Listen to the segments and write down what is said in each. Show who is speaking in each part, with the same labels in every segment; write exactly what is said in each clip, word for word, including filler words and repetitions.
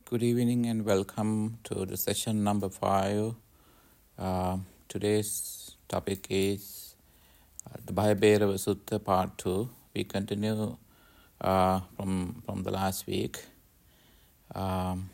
Speaker 1: Good evening and welcome to the session number five. Uh, today's topic is uh, the Bhayabhairava Sutta part two. We continue uh, from from the last week. Um,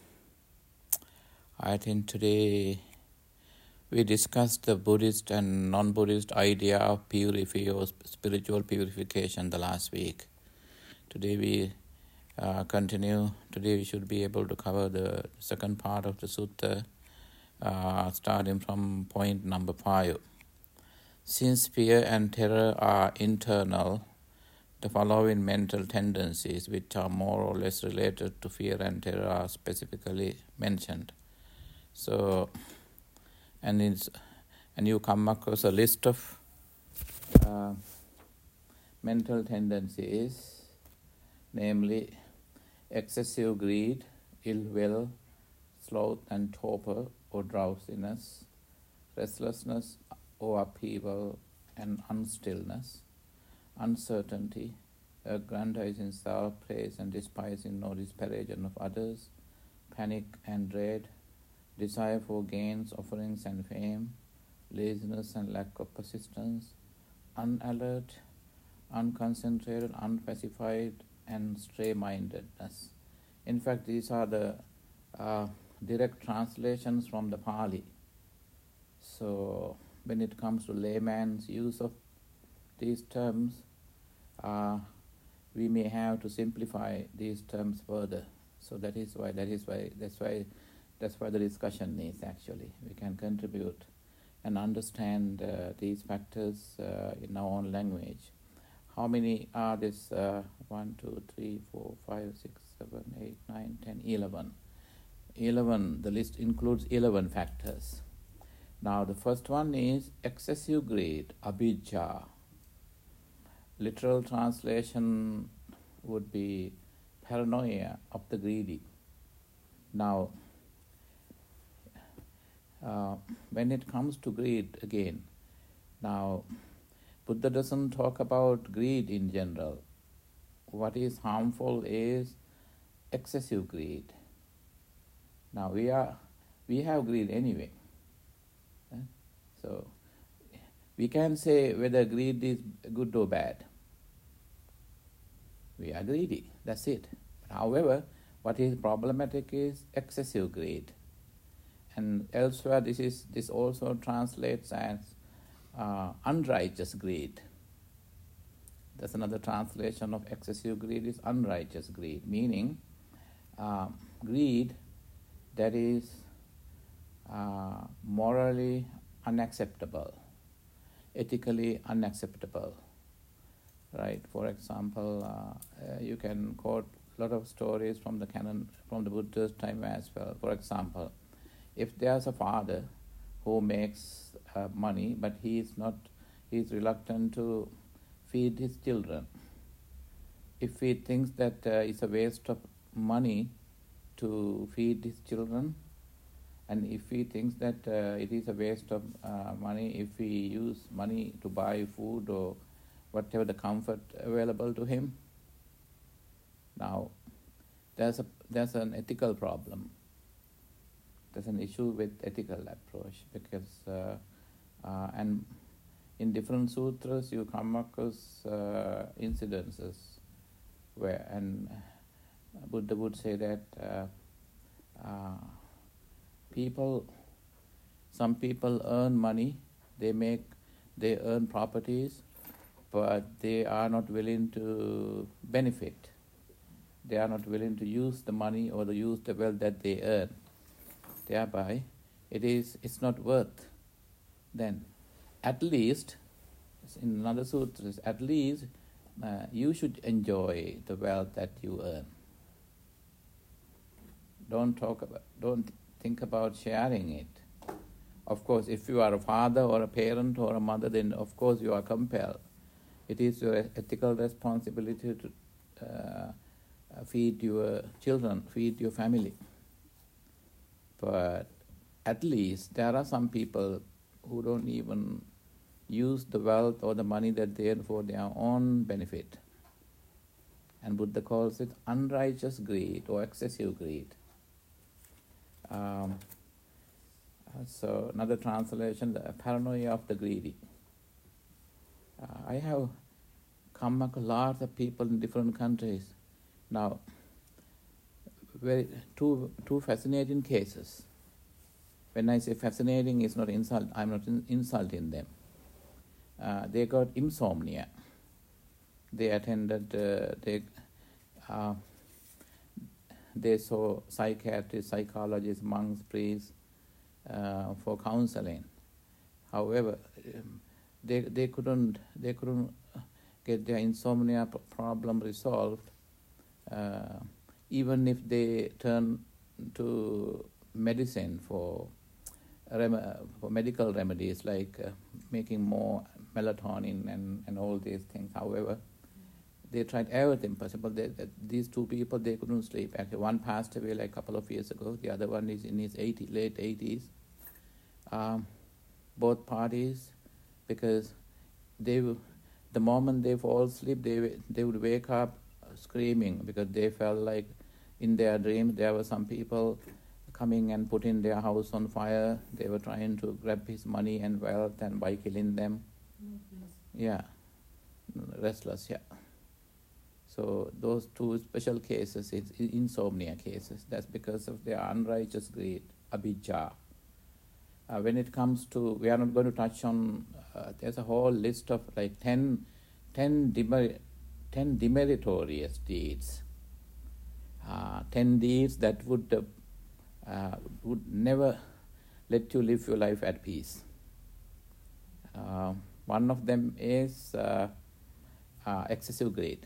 Speaker 1: I think today we discussed the Buddhist and non-Buddhist idea of purify or spiritual purification the last week. Today we uh, continue. Today we should be able to cover the second part of the sutta, uh, starting from point number five. Since fear and terror are internal, the following mental tendencies, which are more or less related to fear and terror, are specifically mentioned. So, and it's, and you come across a list of uh, mental tendencies, namely excessive greed, ill will, sloth and torpor or drowsiness, restlessness or upheaval and unstillness, uncertainty, aggrandizing self, praise and despising or disparaging of others, panic and dread, desire for gains, offerings and fame, laziness and lack of persistence, unalert, unconcentrated, unpacified, and stray-mindedness. In fact, these are the uh, direct translations from the Pali. So, when it comes to layman's use of these terms, uh, we may have to simplify these terms further. So that is why that is why that's why that's why the discussion is actually. We can contribute and understand uh, these factors uh, in our own language. How many are this? Uh, one, two, three, four, five, six, seven, eight, nine, ten, eleven. Eleven. The list includes eleven factors. Now, the first one is excessive greed, abhijja. Literal translation would be paranoia of the greedy. Now, uh, when it comes to greed again, now Buddha doesn't talk about greed in general. What is harmful is excessive greed. Now we are we have greed anyway. Eh? So we can say whether greed is good or bad. We are greedy, that's it. However, what is problematic is excessive greed. And elsewhere this is this also translates as Uh, unrighteous greed. That's another translation of excessive greed is unrighteous greed, meaning uh, greed that is uh, morally unacceptable, ethically unacceptable. Right? For example, uh, uh, you can quote a lot of stories from the canon, from the Buddha's time as well. For example, if there's a father who makes uh, money, but he is not, he is reluctant to feed his children. If he thinks that uh, it's a waste of money to feed his children, and if he thinks that uh, it is a waste of uh, money if he use money to buy food or whatever the comfort available to him, now there's a there's an ethical problem. There's an issue with ethical approach because uh, uh, and in different sutras you come across uh, incidences where and Buddha would say that uh, uh, people, some people earn money, they make, they earn properties, but they are not willing to benefit. They are not willing to use the money or to use the wealth that they earn. Thereby, it is it's not worth. Then, at least, in another sutra, at least uh, you should enjoy the wealth that you earn. Don't talk about, don't think about sharing it. Of course, if you are a father or a parent or a mother, then of course you are compelled. It is your ethical responsibility to uh, feed your children, feed your family. But at least there are some people who don't even use the wealth or the money that they earn for their own benefit. And Buddha calls it unrighteous greed or excessive greed. Um, uh, so another translation, the paranoia of the greedy. Uh, I have come across lots of people in different countries. Now, very two two fascinating cases. When I say fascinating, it's not insult. I'm not in, insulting them. Uh, they got insomnia. They attended. Uh, they uh, they saw psychiatrists, psychologists, monks, priests uh, for counseling. However, um, they they couldn't they couldn't get their insomnia p- problem resolved. Uh, even if they turn to medicine for rem- for medical remedies like uh, making more melatonin and, and all these things. However, they tried everything possible. They, that these two people, they couldn't sleep. Actually, one passed away like a couple of years ago. The other one is in his eighty, late eighties. Um, both parties, because they, the moment they fall asleep, they they would wake up screaming because they felt like in their dreams there were some people coming and putting their house on fire. They were trying to grab his money and wealth, and by killing them.
Speaker 2: Restless.
Speaker 1: Yeah, restless, yeah. So those two special cases, it's insomnia cases. That's because of their unrighteous greed, abhijja. Uh, when it comes to, we are not going to touch on, uh, there's a whole list of like ten, ten, demer- ten demeritorious deeds. Uh, ten deeds that would uh, uh, would never let you live your life at peace. Uh, one of them is uh, uh, excessive greed.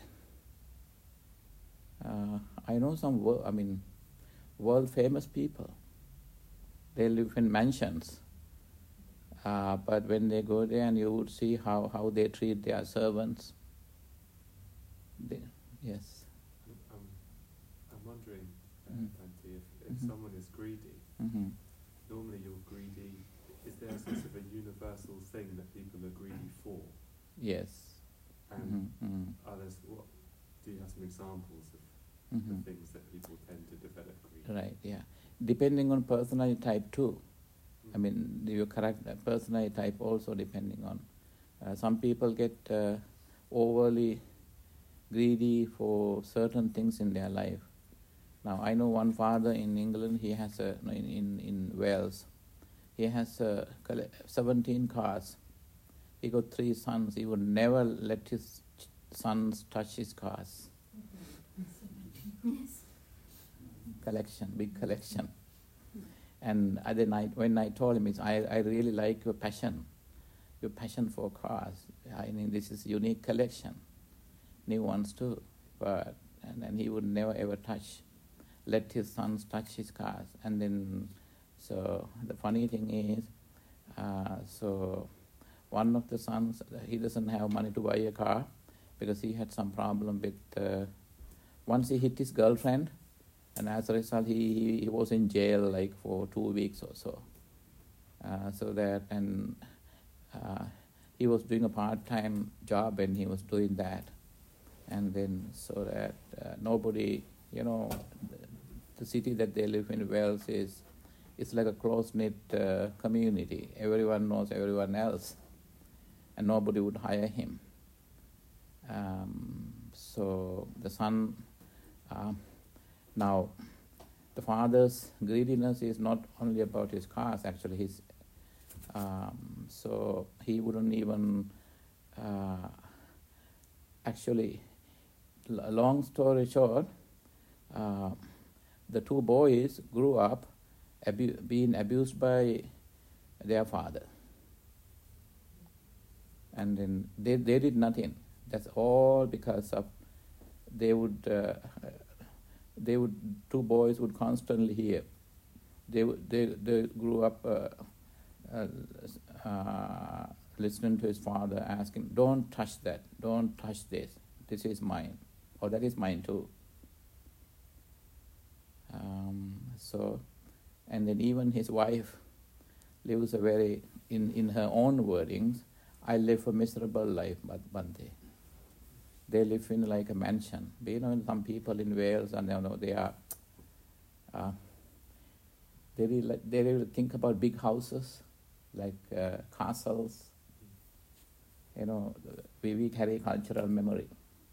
Speaker 1: Uh, I know some, wor- I mean, world famous people. They live in mansions, uh, but when they go there, and you would see how, how they treat their servants. They, yes.
Speaker 3: I'm, I'm wondering, uh,
Speaker 1: Mm.
Speaker 3: Bhante, if, if
Speaker 1: Mhm.
Speaker 3: someone is greedy,
Speaker 1: Mm-hmm.
Speaker 3: normally you're greedy. Is there a sort of a universal thing that people are greedy for?
Speaker 1: Yes.
Speaker 3: And
Speaker 1: Mm-hmm.
Speaker 3: others, what do you have some examples of
Speaker 1: Mm-hmm.
Speaker 3: the things that people tend to develop greed?
Speaker 1: Right, yeah. Depending on personality type too. I
Speaker 3: Mm.
Speaker 1: mean, you're correct, uh, personality type also depending on. Uh, some people get uh, overly greedy for certain things in their life. Now, I know one father in England, he has a, no, in, in, in Wales, he has uh, colle- seventeen cars. He got three sons. He would never let his ch- sons touch his cars.
Speaker 2: Yes.
Speaker 1: Collection, big collection. And other night, when I told him, it's, I, I really like your passion, your passion for cars. I mean, this is unique collection, new ones too. But and then he would never ever touch, let his sons touch his cars. And then, so the funny thing is, uh, so one of the sons, he doesn't have money to buy a car because he had some problem with. Uh, once he hit his girlfriend. And as a result, he, he, he was in jail like for two weeks or so. Uh, so that, and uh, he was doing a part-time job and he was doing that. And then, so that uh, nobody, you know, the, the city that they live in, Wales, is it's like a close-knit uh, community. Everyone knows everyone else. And nobody would hire him. Um, so the son... Uh, Now, the father's greediness is not only about his cars, actually. His, um, so he wouldn't even, uh, actually, l- long story short, uh, the two boys grew up abu- being abused by their father. And then they, they did nothing. That's all because of, they would... Uh, They would two boys would constantly hear. They they they grew up uh, uh, uh, listening to his father asking, "Don't touch that. Don't touch this. This is mine, or that is mine too." Um, so, and then even his wife lives a very in in her own wordings. I live a miserable life, but Bhante. They live in like a mansion. But, you know, some people in Wales, and you know, they are, uh, They really, they really think about big houses, like uh, castles. You know, we, we carry cultural memory.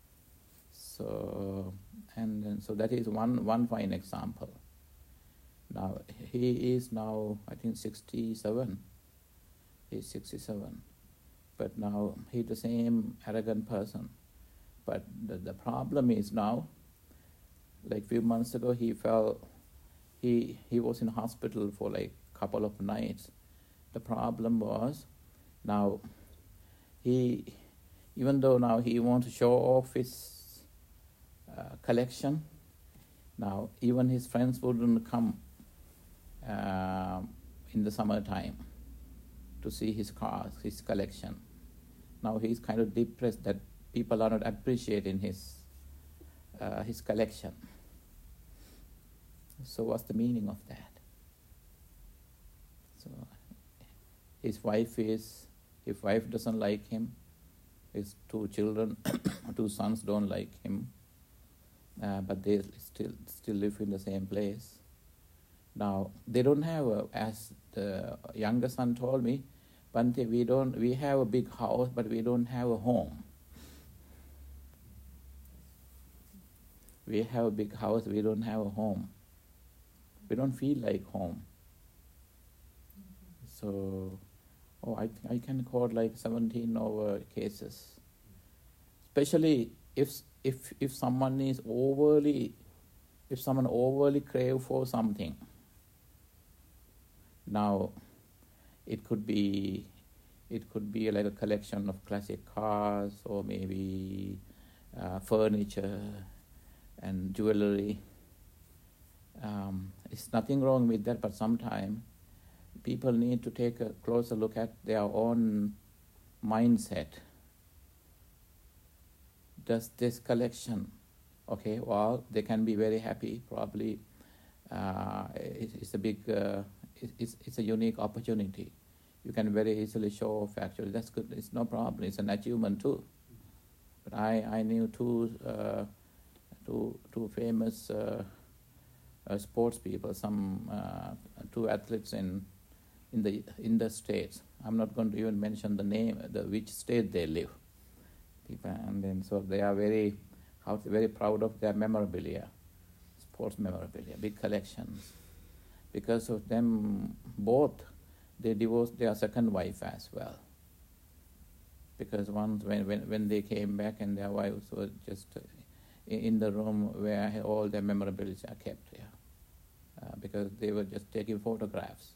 Speaker 1: So, and, and so that is one, one fine example. Now, he is now, I think, sixty-seven. He's sixty-seven. But now he's the same arrogant person. But the, the problem is now, like a few months ago, he fell, he, he was in hospital for like a couple of nights. The problem was, now, he, even though now he wants to show off his uh, collection, now even his friends wouldn't come uh, in the summertime to see his cars, his collection. Now he's kind of depressed that people are not appreciating his uh, his collection. So what's the meaning of that? So his wife is, his wife doesn't like him. His two children, two sons don't like him, uh, but they still still live in the same place. Now they don't have, a, as the younger son told me, Bhante, we don't. We have a big house, but we don't have a home. We have a big house, we don't have a home. We don't feel like home. So, oh, I I can quote like seventeen over cases. Especially if if if someone is overly, if someone overly crave for something. Now, it could be, it could be like a collection of classic cars, or maybe uh, furniture and jewelry. Um, it's nothing wrong with that, but sometimes people need to take a closer look at their own mindset. Does this collection, okay, well, they can be very happy, probably uh, it, it's a big, uh, it, it's, it's a unique opportunity. You can very easily show off, actually, that's good, it's no problem, it's an achievement too. But I, I knew two, uh, two, two famous uh, uh, sports people, some uh, two athletes in in the in the states. I'm not going to even mention the name, the which state they live. People, and then so they are very, how to, very proud of their memorabilia, sports memorabilia, big collections. Because of them both, they divorced their second wife as well. Because once when when, when they came back and their wives were just uh, in the room where all their memorabilia are kept, yeah, uh, because they were just taking photographs.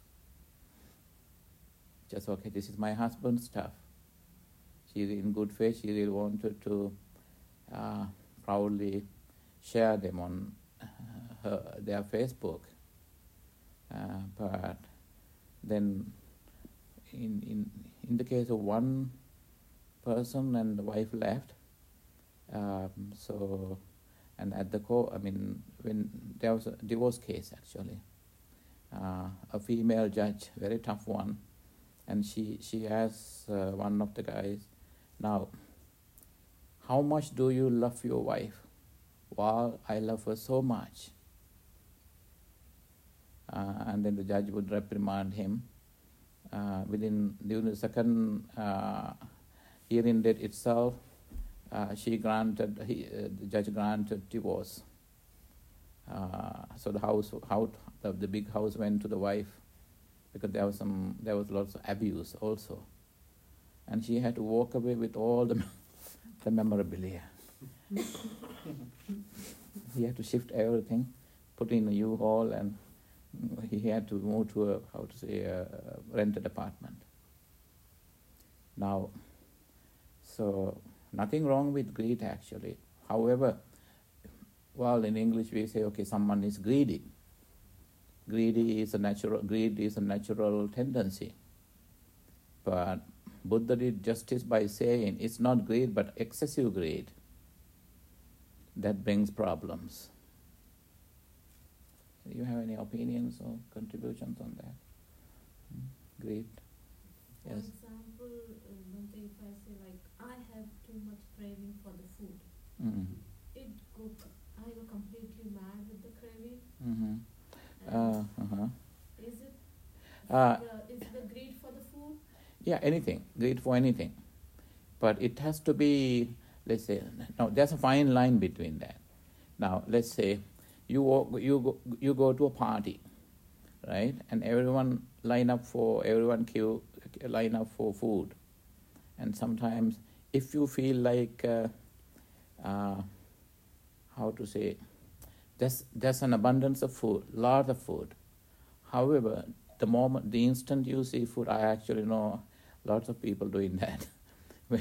Speaker 1: Just, okay, this is my husband's stuff. She's in good faith, she really wanted to uh, proudly share them on uh, her, their Facebook. Uh, but then in, in, in the case of one person and the wife left, um, so, and at the court, I mean, when there was a divorce case actually, uh, a female judge, very tough one, and she, she asked uh, one of the guys, now, how much do you love your wife? Well, I love her so much. Uh, and then the judge would reprimand him. Uh, within during the second uh, hearing date itself, uh, she granted, he, uh, the judge granted divorce. Uh, so the house, how the, the big house went to the wife, because there was some, there was lots of abuse also, and she had to walk away with all the the memorabilia. He had to shift everything, put in a U-Haul, and he had to move to a, how to say, a rented apartment. Now, so nothing wrong with greed actually. However, well, in English we say, okay, someone is greedy. Greedy is a natural, greed is a natural tendency. But Buddha did justice by saying it's not greed but excessive greed that brings problems. Do you have any opinions or contributions on that? Hmm? Greed? Yes.
Speaker 2: For example, uh, if I say like, I have too much craving for the food,
Speaker 1: Mm-hmm.
Speaker 2: it go, I go completely mad with the craving.
Speaker 1: Mm-hmm.
Speaker 2: And
Speaker 1: Uh, uh-huh. Uh,
Speaker 2: the, is the greed for the food?
Speaker 1: yeah, anything, greed for anything. But it has to be, let's say, now there's a fine line between that. Now, let's say you walk, you go, you go to a party, right? And everyone line up for, everyone queue, line up for food. And sometimes if you feel like, uh, uh, how to say, there's, there's an abundance of food, lot of food. However, the moment, the instant you see food, I actually know lots of people doing that. uh,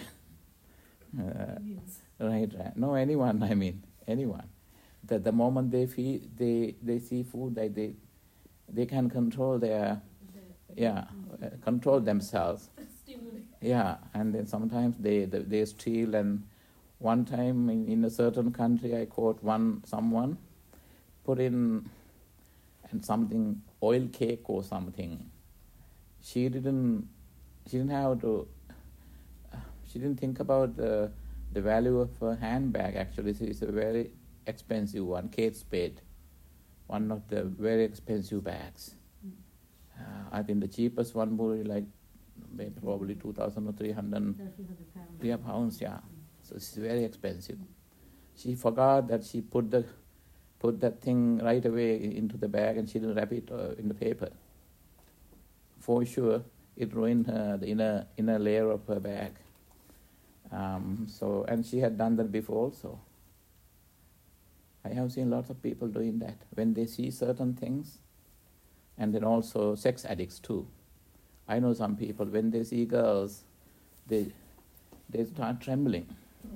Speaker 1: right, right. No, anyone, I mean, anyone. That the moment they feel, they, they see food, they, they, they can control their,
Speaker 2: The,
Speaker 1: yeah, uh, control themselves.
Speaker 2: stimulate.
Speaker 1: Yeah, and then sometimes they, they, they steal. And one time in, in a certain country, I caught one, someone put in and something, oil cake or something. She didn't, she didn't have to, uh, she didn't think about the, the value of her handbag. Actually, it's a very expensive one, Kate Spade, one of the very expensive bags. Uh, I think the cheapest one would be like maybe probably two thousand or three hundred three pounds. Yeah, so it's very expensive. She forgot that she put the put that thing right away into the bag, and she didn't wrap it uh, in the paper. For sure, it ruined her, the inner inner layer of her bag. Um, so, and she had done that before also. I have seen lots of people doing that when they see certain things, and then also sex addicts too. I know some people, when they see girls, they they start trembling.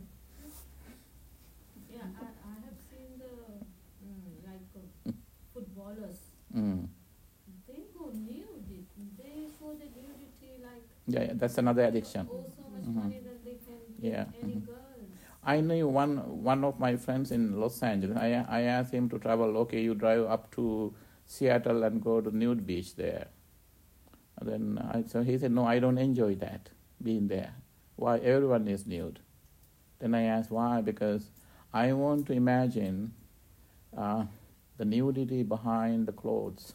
Speaker 2: Yeah, I, I have seen the mm, like uh, footballers.
Speaker 1: Mm.
Speaker 2: They go nude. They show the nudity like.
Speaker 1: Yeah, yeah, that's another addiction.
Speaker 2: Oh, so much
Speaker 1: Mhm.
Speaker 2: money that they can get
Speaker 1: Yeah,
Speaker 2: any
Speaker 1: mhm.
Speaker 2: girls.
Speaker 1: I knew one one of my friends in Los Angeles. I I asked him to travel. Okay, you drive up to Seattle and go to nude beach there. And then I, so he said, no, I don't enjoy that, being there. Why? Everyone is nude. Then I asked why, because I want to imagine uh, the nudity behind the clothes.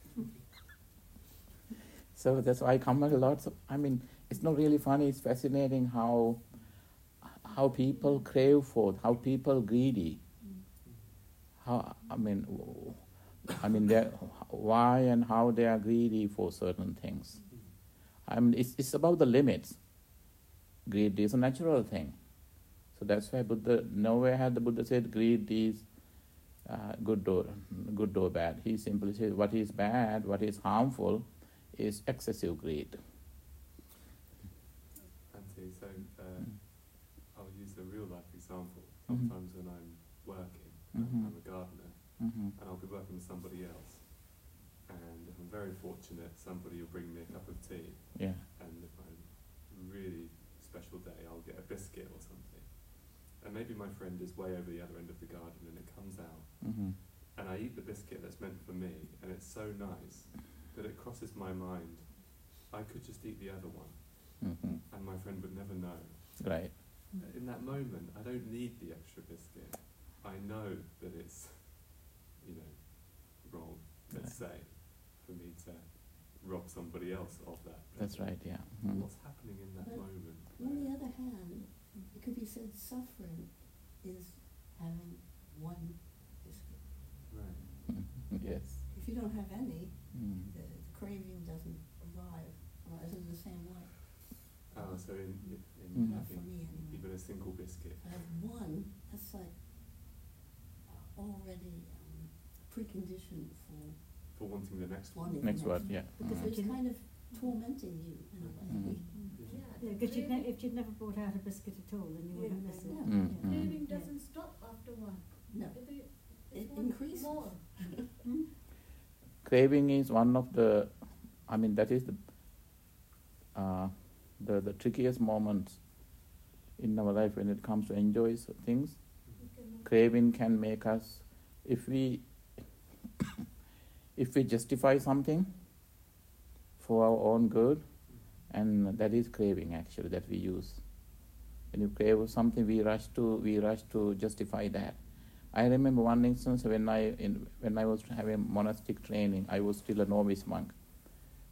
Speaker 1: So that's why I come at lots of, I mean, it's not really funny, it's fascinating how how people crave for, how people greedy. How, I mean, I mean, they're, why and how they are greedy for certain things. I mean, it's, it's about the limits. Greed is a natural thing. So that's why Buddha, nowhere had the Buddha said greed is uh, good or good or bad. He simply said what is bad, what is harmful, is excessive greed.
Speaker 3: Antti, so uh, I'll use a real life example.
Speaker 1: Mhm.
Speaker 3: Sometimes when I'm working,
Speaker 1: Mhm.
Speaker 3: I'm a gardener,
Speaker 1: Mm-hmm.
Speaker 3: and I'll be working with somebody else. And if I'm very fortunate, somebody will bring me a cup of tea.
Speaker 1: Yeah.
Speaker 3: And if I'm a really special day, I'll get a biscuit or something. And maybe my friend is way over the other end of the garden, and it comes out,
Speaker 1: Mm-hmm.
Speaker 3: and I eat the biscuit that's meant for me, and it's so nice that it crosses my mind, I could just eat the other one,
Speaker 1: Mm-hmm.
Speaker 3: and my friend would never know.
Speaker 1: Right.
Speaker 3: In that moment, I don't need the extra biscuit. I know that it's, you know, wrong, let's say, for me to rob somebody else of that.
Speaker 1: That's
Speaker 3: biscuit.
Speaker 1: right, yeah. Mhm.
Speaker 3: What's happening in that
Speaker 4: But
Speaker 3: moment?
Speaker 4: On the other hand, it could be said suffering is having one biscuit.
Speaker 3: Right.
Speaker 1: Mhm. Yes.
Speaker 4: If you don't have any,
Speaker 1: Mm.
Speaker 4: the, the craving doesn't arrive, arrives in the same way.
Speaker 3: Oh, so in, in
Speaker 1: Mhm.
Speaker 4: Not for
Speaker 3: having
Speaker 4: me anyway.
Speaker 3: even a single biscuit.
Speaker 4: If I have one, that's like already um, preconditioned for
Speaker 3: For wanting the next one.
Speaker 4: wanting
Speaker 1: Next
Speaker 4: the
Speaker 1: one, yeah.
Speaker 4: Because
Speaker 1: Mhm.
Speaker 4: it's kind of tormenting you in a way.
Speaker 1: Mhm.
Speaker 2: Yeah,
Speaker 5: Yeah,
Speaker 2: the
Speaker 5: because you'd
Speaker 2: craving,
Speaker 5: ne- if you'd never brought out a biscuit at all, then you
Speaker 4: Yeah,
Speaker 5: wouldn't miss it.
Speaker 4: yeah.
Speaker 1: Mm.
Speaker 5: Yeah.
Speaker 2: craving
Speaker 5: Yeah.
Speaker 2: doesn't stop after one.
Speaker 4: No.
Speaker 2: It, it,
Speaker 4: It
Speaker 2: want
Speaker 4: increases.
Speaker 2: more.
Speaker 5: Hmm?
Speaker 1: Craving is one of the, I mean, that is the, uh, the the trickiest moments in our life when it comes to enjoy s- things.
Speaker 2: You cannot-
Speaker 1: Craving can make us, if we if we justify something for our own good, and that is craving actually that we use. When you crave something, we rush to we rush to justify that. I remember one instance when I in, when I was having monastic training. I was still a novice monk,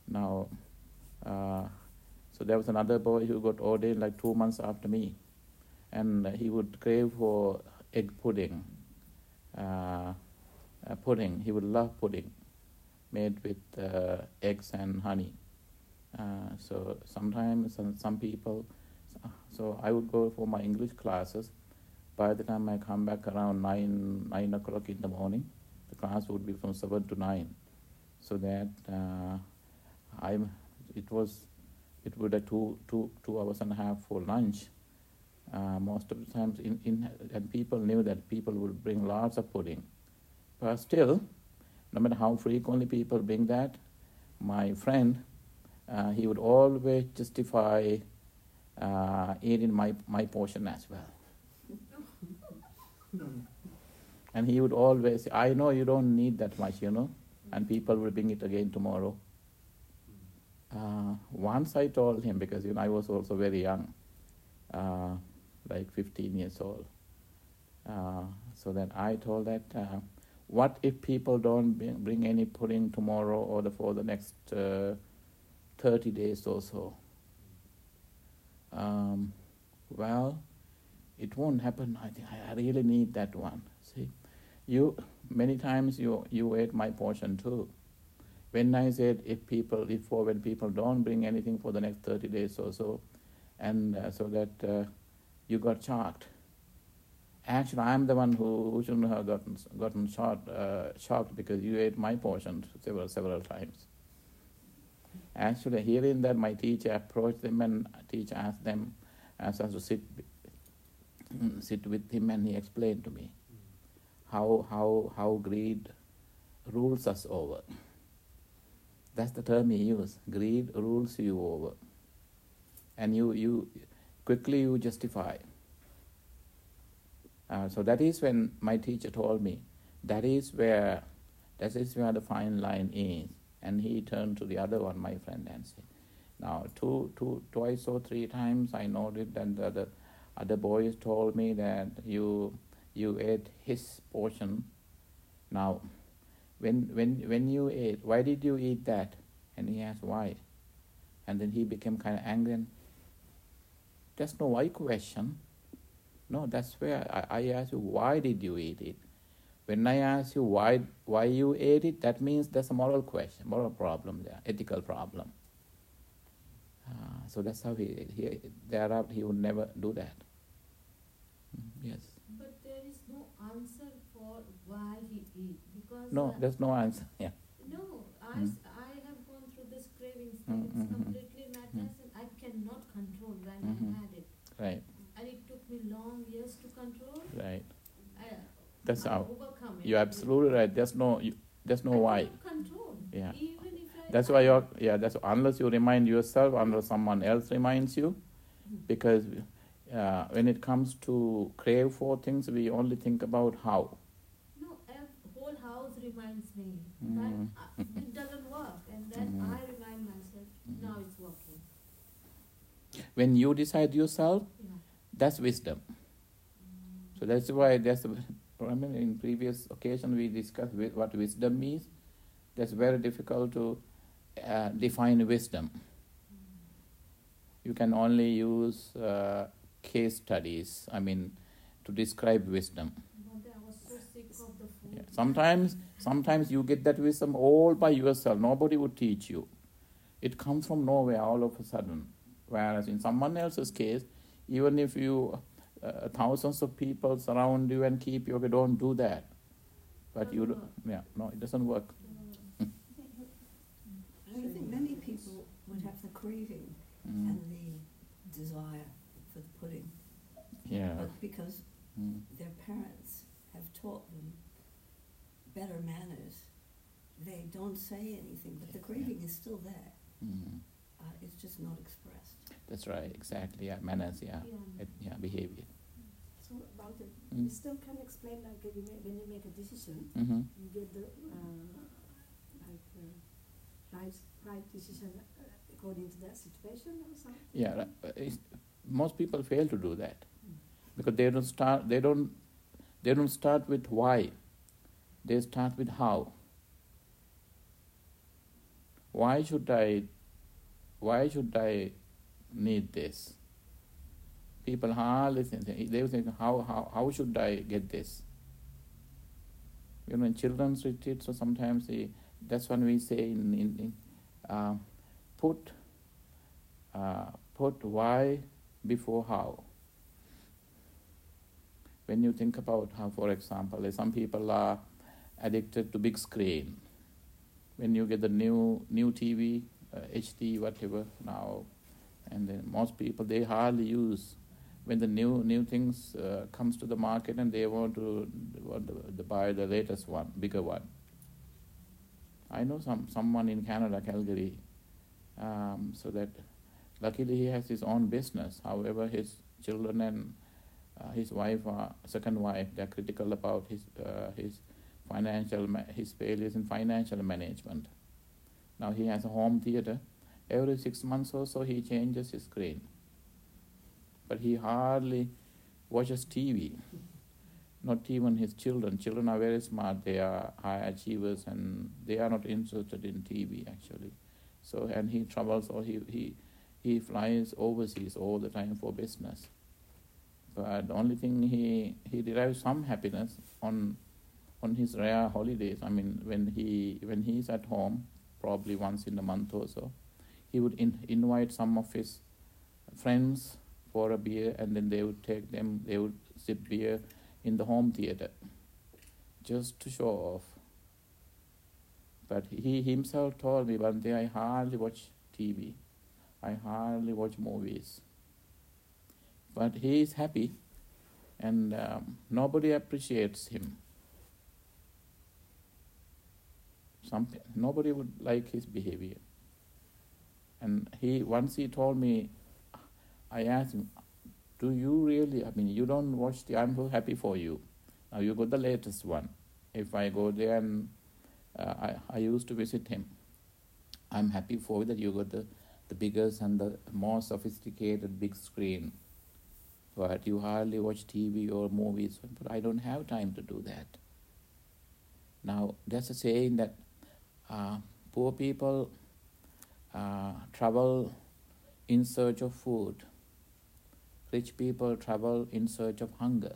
Speaker 1: Now, uh, so there was another boy who got ordained like two months after me, and he would crave for egg pudding. Uh, uh, pudding, he would love pudding, made with uh, eggs and honey. Uh, so sometimes some, some people, so I would go for my English classes. By the time I come back around nine nine o'clock in the morning, the class would be from seven to nine. So that uh, I'm, it was, it would have two two two hours and a half for lunch. Uh, most of the times, in, in and people knew that people would bring lots of pudding, but still, no matter how frequently people bring that, my friend, uh, he would always justify uh, eating my my portion as well. And he would always say, I know you don't need that much, you know, and people will bring it again tomorrow. Uh, once I told him, because you know I was also very young, uh, like fifteen years old, uh, so that I told that, uh, what if people don't bring, bring any pudding tomorrow or the, for the next uh, thirty days or so? Um, well, it won't happen. I think I really need that one. See, you many times you you ate my portion too. When I said if people, if for when people don't bring anything for the next thirty days or so, and uh, so that uh, you got shocked. Actually, I'm the one who, who shouldn't have gotten gotten shocked, uh, shocked because you ate my portion several several times. Actually, hearing that, my teacher approached them and teacher asked them, asked us to sit sit with him, and he explained to me how how how greed rules us over. That's the term he used. Greed rules you over, and you you quickly you justify. Uh, so that is when my teacher told me that is where that is where the fine line is. And he turned to the other one, my friend, and said, "Now, two two twice or three times I noted that the other, other boys told me that you you ate his portion. Now, when when when you ate, why did you eat that?" And he asked why, and then he became kind of angry. And there's no why question. No, that's where I, I asked you, why did you eat it? When I ask you why why you ate it, that means there's a moral question, moral problem there, ethical problem. Uh, so that's how he, he thereafter he would never do that. Mm, yes.
Speaker 2: But there is no answer for why he eat because
Speaker 1: No,
Speaker 2: uh,
Speaker 1: there's no answer. Yeah.
Speaker 2: no, I,
Speaker 1: Mm.
Speaker 2: s- I have gone through this cravings
Speaker 1: Mm,
Speaker 2: thing. It's
Speaker 1: mm, mm.
Speaker 2: completely madness, and I cannot control when
Speaker 1: Mhm.
Speaker 2: I had it,
Speaker 1: Right.
Speaker 2: and it took me long years to control.
Speaker 1: Right.
Speaker 2: I,
Speaker 1: That's
Speaker 2: I
Speaker 1: how.
Speaker 2: overcome it.
Speaker 1: You're absolutely right. There's no. You, there's no
Speaker 2: I
Speaker 1: why.
Speaker 2: cannot control.
Speaker 1: Yeah.
Speaker 2: Even if I.
Speaker 1: That's why you're. Yeah. That's unless you remind yourself, unless someone else reminds you, because uh, when it comes to crave for things, we only think about how.
Speaker 2: No, ev- whole house reminds me
Speaker 1: Mm.
Speaker 2: that uh, it doesn't work, and then
Speaker 1: Mhm.
Speaker 2: I remind myself,
Speaker 1: Mhm.
Speaker 2: now it's working.
Speaker 1: When you decide yourself,
Speaker 2: Yeah.
Speaker 1: that's wisdom. So that's why that's. I mean, in previous occasion we discussed wi- what wisdom means. That's very difficult to uh, define wisdom. You can only use uh, case studies, I mean, to describe wisdom.
Speaker 2: One day I was so sick of the food.
Speaker 1: Yeah. Sometimes, sometimes you get that wisdom all by yourself. Nobody would teach you. It comes from nowhere all of a sudden. Whereas in someone else's case, even if you uh, thousands of people surround you and keep you, okay, don't do that. But you, do, yeah, no, it doesn't work.
Speaker 4: I think many people would have the craving
Speaker 1: Mm.
Speaker 4: and the desire for the pudding,
Speaker 1: Yeah.
Speaker 4: but because
Speaker 1: Mm.
Speaker 4: their parents have taught them better manners, they don't say anything, but the craving is still there.
Speaker 1: Mm.
Speaker 4: Uh, it's just not expressed.
Speaker 1: That's right, exactly. Yeah, manners. Yeah,
Speaker 2: Yeah.
Speaker 1: it, yeah, behavior.
Speaker 5: So about it,
Speaker 1: Mm.
Speaker 5: you still can explain like if you make, when you make a decision,
Speaker 1: Mm-hmm.
Speaker 5: you get the uh, like uh, right right decision uh, according to that situation or something.
Speaker 1: Yeah, right. Uh, it's- most people fail to do that because they don't start. They don't. They don't start with why. They start with how. why should I, why should I need this? People hardly think, they will think, how, how, how should I get this? You know, in children's retreat, so sometimes they, that's when we say in, in, in uh, put, uh, put why before how. When you think about how, for example, some people are addicted to big screen. When you get the new new T V, uh, H D, whatever now, and then most people, they hardly use. When the new new things uh, comes to the market and they want to, want to, to buy the latest one, bigger one. I know some someone in Canada, Calgary, um, so that luckily he has his own business. However, his children and uh, his wife, are, second wife, they're critical about his uh, his financial ma- his failures in financial management. Now he has a home theater. Every six months or so he changes his screen. But he hardly watches T V. Not even his children. Children are very smart. They are high achievers and they are not interested in T V actually. So and he travels or he he he flies overseas all the time for business. But the only thing he he derives some happiness on on his rare holidays. I mean, when he when he's at home, probably once in a month or so, he would in, invite some of his friends for a beer, and then they would take them, they would sip beer in the home theater, just to show off. But he himself told me one day, I hardly watch T V, I hardly watch movies. But he is happy, and um, nobody appreciates him. Some nobody would like his behavior. And he once he told me, I asked him, do you really, I mean, you don't watch the, I'm so happy for you. Now you got the latest one. If I go there and uh, I, I used to visit him, I'm happy for you that you got the, the biggest and the more sophisticated big screen. But you hardly watch T V or movies, but I don't have time to do that. Now, there's a saying that uh, poor people uh, travel in search of food. Rich people travel in search of hunger.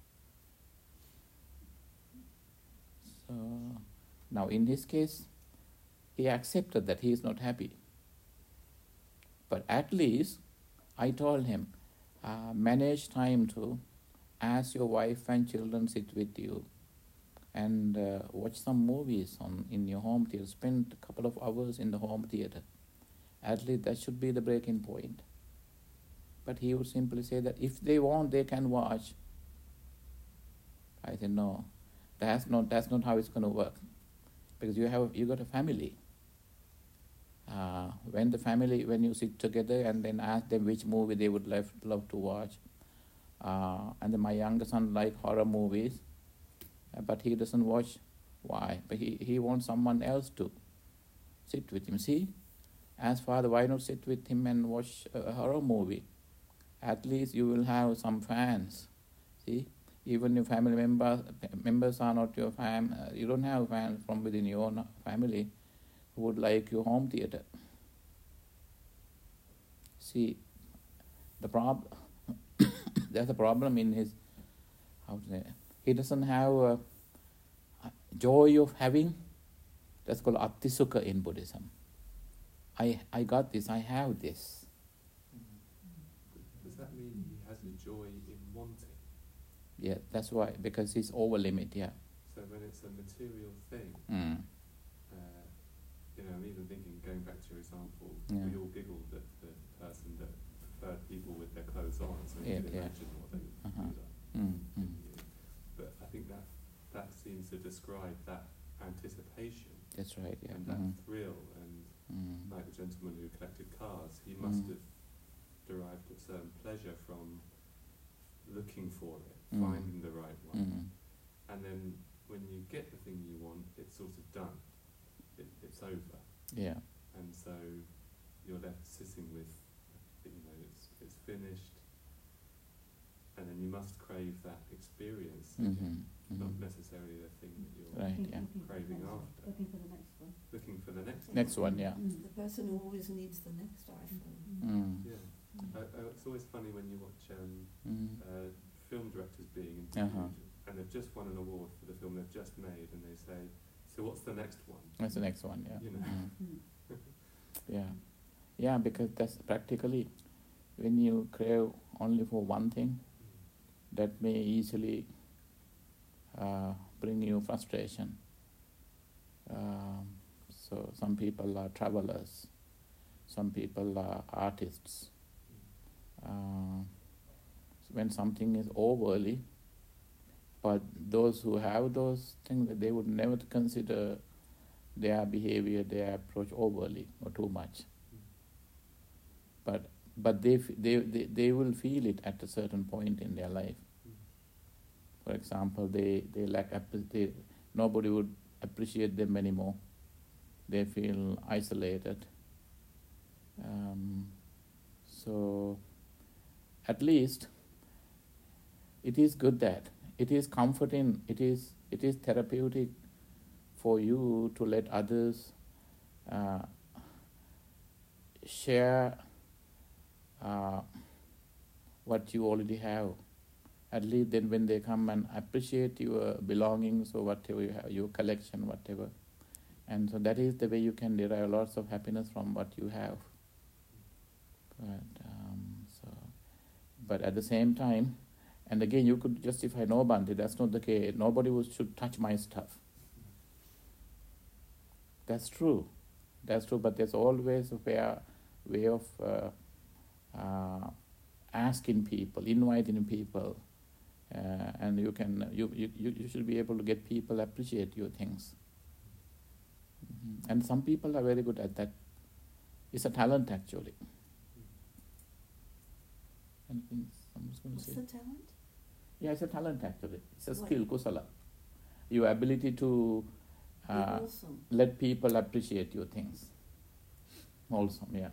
Speaker 1: So, now in his case, he accepted that he is not happy. But at least, I told him, uh, manage time to ask your wife and children sit with you and uh, watch some movies on in your home theater. Spend a couple of hours in the home theater. At least that should be the breaking point. But he would simply say that if they want, they can watch. I said, no, that's not that's not how it's going to work, because you have you got a family. Uh, when the family, when you sit together and then ask them which movie they would love love to watch, uh, and then my younger son like horror movies, uh, but he doesn't watch. Why? But he he wants someone else to sit with him. See, as father, why not sit with him and watch a horror movie? At least you will have some fans. See, even if family members members are not your fam, uh, you don't have fans from within your own family who would like your home theater. See, the prob there's a problem in his, how to say, he doesn't have a, a joy of having. That's called attisukha in Buddhism. I I got this. I have this.
Speaker 3: Does that mean he has a joy in wanting?
Speaker 1: Yeah, that's why, because he's over limit, yeah.
Speaker 3: So when it's a material thing,
Speaker 1: Mm.
Speaker 3: uh, you know, I'm even thinking, going back to your example,
Speaker 1: Yeah.
Speaker 3: we all giggled at the person that preferred people with their clothes on, so you
Speaker 1: Yeah,
Speaker 3: can
Speaker 1: yeah.
Speaker 3: imagine what they would
Speaker 1: Uh-huh.
Speaker 3: do that.
Speaker 1: Mm, mm.
Speaker 3: But I think that that seems to describe that anticipation
Speaker 1: That's right, yeah.
Speaker 3: and that
Speaker 1: Mhm.
Speaker 3: thrill, and
Speaker 1: Mm.
Speaker 3: like the gentleman who collected cars, he must
Speaker 1: Mm.
Speaker 3: have derived a certain pleasure from looking for it,
Speaker 1: Mm.
Speaker 3: finding the right one,
Speaker 1: Mm.
Speaker 3: and then when you get the thing you want, it's sort of done. It, it's over,
Speaker 1: Yeah.
Speaker 3: and so you're left sitting with, you know, it's it's finished, and then you must crave that experience,
Speaker 1: Mhm.
Speaker 3: again, not
Speaker 1: Mhm.
Speaker 3: necessarily the thing that you're
Speaker 1: Right,
Speaker 5: Looking-
Speaker 1: yeah.
Speaker 5: looking for the
Speaker 3: Craving
Speaker 5: next one,
Speaker 3: after.
Speaker 5: Looking for the next one.
Speaker 3: looking for the next
Speaker 5: Yeah.
Speaker 1: Next one, yeah.
Speaker 5: Mm.
Speaker 4: The person who always needs the next iPhone.
Speaker 1: Mm.
Speaker 3: Yeah. Uh, uh, it's always funny when you watch um,
Speaker 1: Mm.
Speaker 3: uh, film directors being interviewed,
Speaker 1: Uh-huh.
Speaker 3: and they've just won an award for the film they've just made, and they say, "So what's the next one?"
Speaker 1: That's the next one, yeah.
Speaker 3: You know.
Speaker 1: Mm.
Speaker 5: Mm.
Speaker 1: Yeah. Yeah, because that's practically when you crave only for one thing, that may easily uh, bring you frustration. Um, so some people are travelers, some people are artists. Uh, so when something is overly, but those who have those things, they would never consider their behavior, their approach overly or too much. But but they, f- they they they will feel it at a certain point in their life. For example, they they lack appre- they, nobody would appreciate them anymore. They feel isolated. Um, so at least it is good that it is comforting. It is it is therapeutic for you to let others uh, share uh, what you already have. At least then when they come and appreciate your belongings or whatever you have, your collection, whatever. And so that is the way you can derive lots of happiness from what you have. But, um, so, but at the same time, and again you could justify, no Bhante, that's not the case. Nobody would, should touch my stuff. That's true. That's true, but there's always a fair way of uh, uh, asking people, inviting people, uh, and you can you, you you should be able to get people appreciate your things. Mm-hmm. And some people are very good at that. It's a talent actually. Anything someone's going to
Speaker 4: What's
Speaker 1: say?
Speaker 4: the talent?
Speaker 1: Yeah, it's a talent actually. It's a
Speaker 4: What?
Speaker 1: skill, kusala. Your ability to
Speaker 4: Be
Speaker 1: uh,
Speaker 4: wholesome.
Speaker 1: let people appreciate your things. Wholesome, yeah.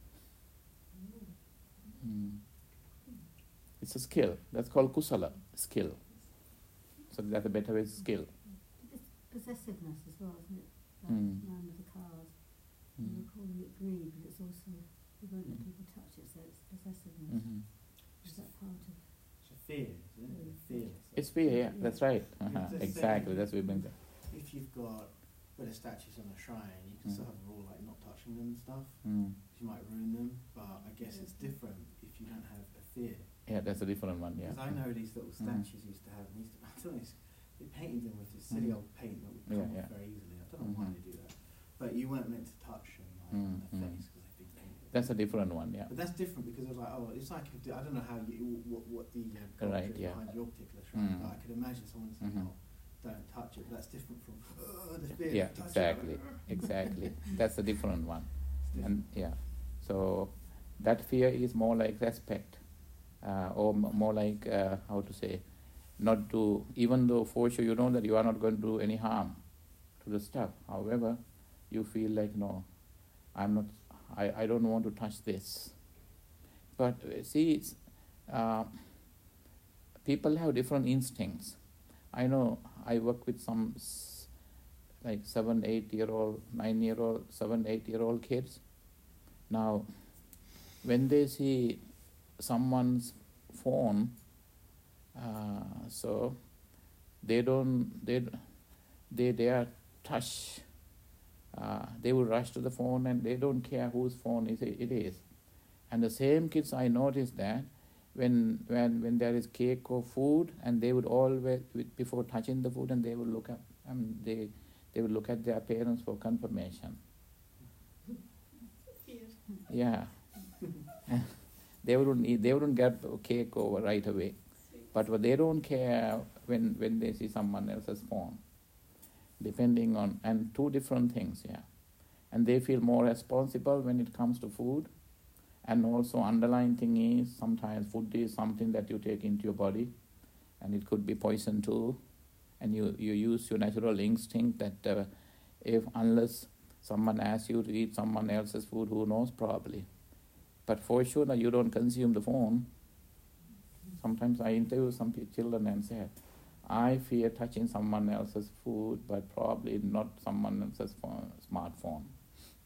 Speaker 1: Mm. It's a skill. That's called kusala, skill. So that's a better way, skill.
Speaker 5: It's possessiveness as well, isn't it? Like
Speaker 1: Mm.
Speaker 5: man with the cars.
Speaker 1: Mm.
Speaker 5: You're calling it greed, but it's also you won't let
Speaker 1: Mm.
Speaker 5: people touch it, so it's possessiveness.
Speaker 1: Mm-hmm.
Speaker 5: Is that part of
Speaker 6: It's a fear, isn't it?
Speaker 5: Mm.
Speaker 6: Fear.
Speaker 1: It's fear, yeah, that's right. Uh-huh.
Speaker 6: It's the
Speaker 1: Exactly,
Speaker 6: same.
Speaker 1: that's what we bring there.
Speaker 6: If you've got Buddha statues on a shrine, you can
Speaker 1: Mm.
Speaker 6: still have a rule like not touching them and stuff.
Speaker 1: Mm.
Speaker 6: You might ruin them, but I guess it's different if you don't have a fear.
Speaker 1: Yeah, that's a different one, yeah.
Speaker 6: Because I know these little
Speaker 1: Mm.
Speaker 6: statues used to have, and used to, I don't know, it's- they painted them with this silly
Speaker 1: Mm.
Speaker 6: old paint that would
Speaker 1: Yeah,
Speaker 6: come
Speaker 1: yeah.
Speaker 6: off very easily. I don't know why
Speaker 1: Mhm.
Speaker 6: they do that. But you weren't meant to touch them like, on
Speaker 1: Mm,
Speaker 6: their
Speaker 1: mm.
Speaker 6: face because they've been painted.
Speaker 1: That's a different one, yeah.
Speaker 6: But that's different because it was like, oh, it's like, if the, I don't know how you, what, what the um, culture
Speaker 1: Right,
Speaker 6: is
Speaker 1: yeah.
Speaker 6: behind your particular shrine,
Speaker 1: Mm.
Speaker 6: but I could imagine someone saying,
Speaker 1: Mhm.
Speaker 6: oh, don't touch it. But that's different from, oh, the fear.
Speaker 1: Yeah,
Speaker 6: touch
Speaker 1: exactly,
Speaker 6: it.
Speaker 1: exactly. That's a different one.
Speaker 6: It's different.
Speaker 1: And yeah, so that fear is more like respect, uh, or m- more like uh, how to say, not to, even though for sure you know that you are not going to do any harm to the stuff. However, you feel like, no, I'm not, I, I don't want to touch this. But uh, see, it's, uh, people have different instincts. I know I work with some s- like seven, eight year old, nine year old, seven, eight year old kids. Now, when they see someone's phone, uh, so they don't, they they dare touch. Uh, they will rush to the phone and they don't care whose phone is it, it is. And the same kids, I noticed that when when when there is cake or food, and they would always, with- before touching the food, and they would look up, and they they would look at their parents for confirmation. Yeah. They wouldn't eat, they wouldn't get cake over right away, but what they don't care when when they see someone else's phone, depending on, and two different things, yeah. And they feel more responsible when it comes to food, and also underlying thing is sometimes food is something that you take into your body, and it could be poison too, and you, you use your natural instinct that uh, if unless someone asks you to eat someone else's food, who knows, probably. But for sure that you don't consume the phone. Sometimes I interview some pe- children and say, I fear touching someone else's food, but probably not someone else's phone, smartphone.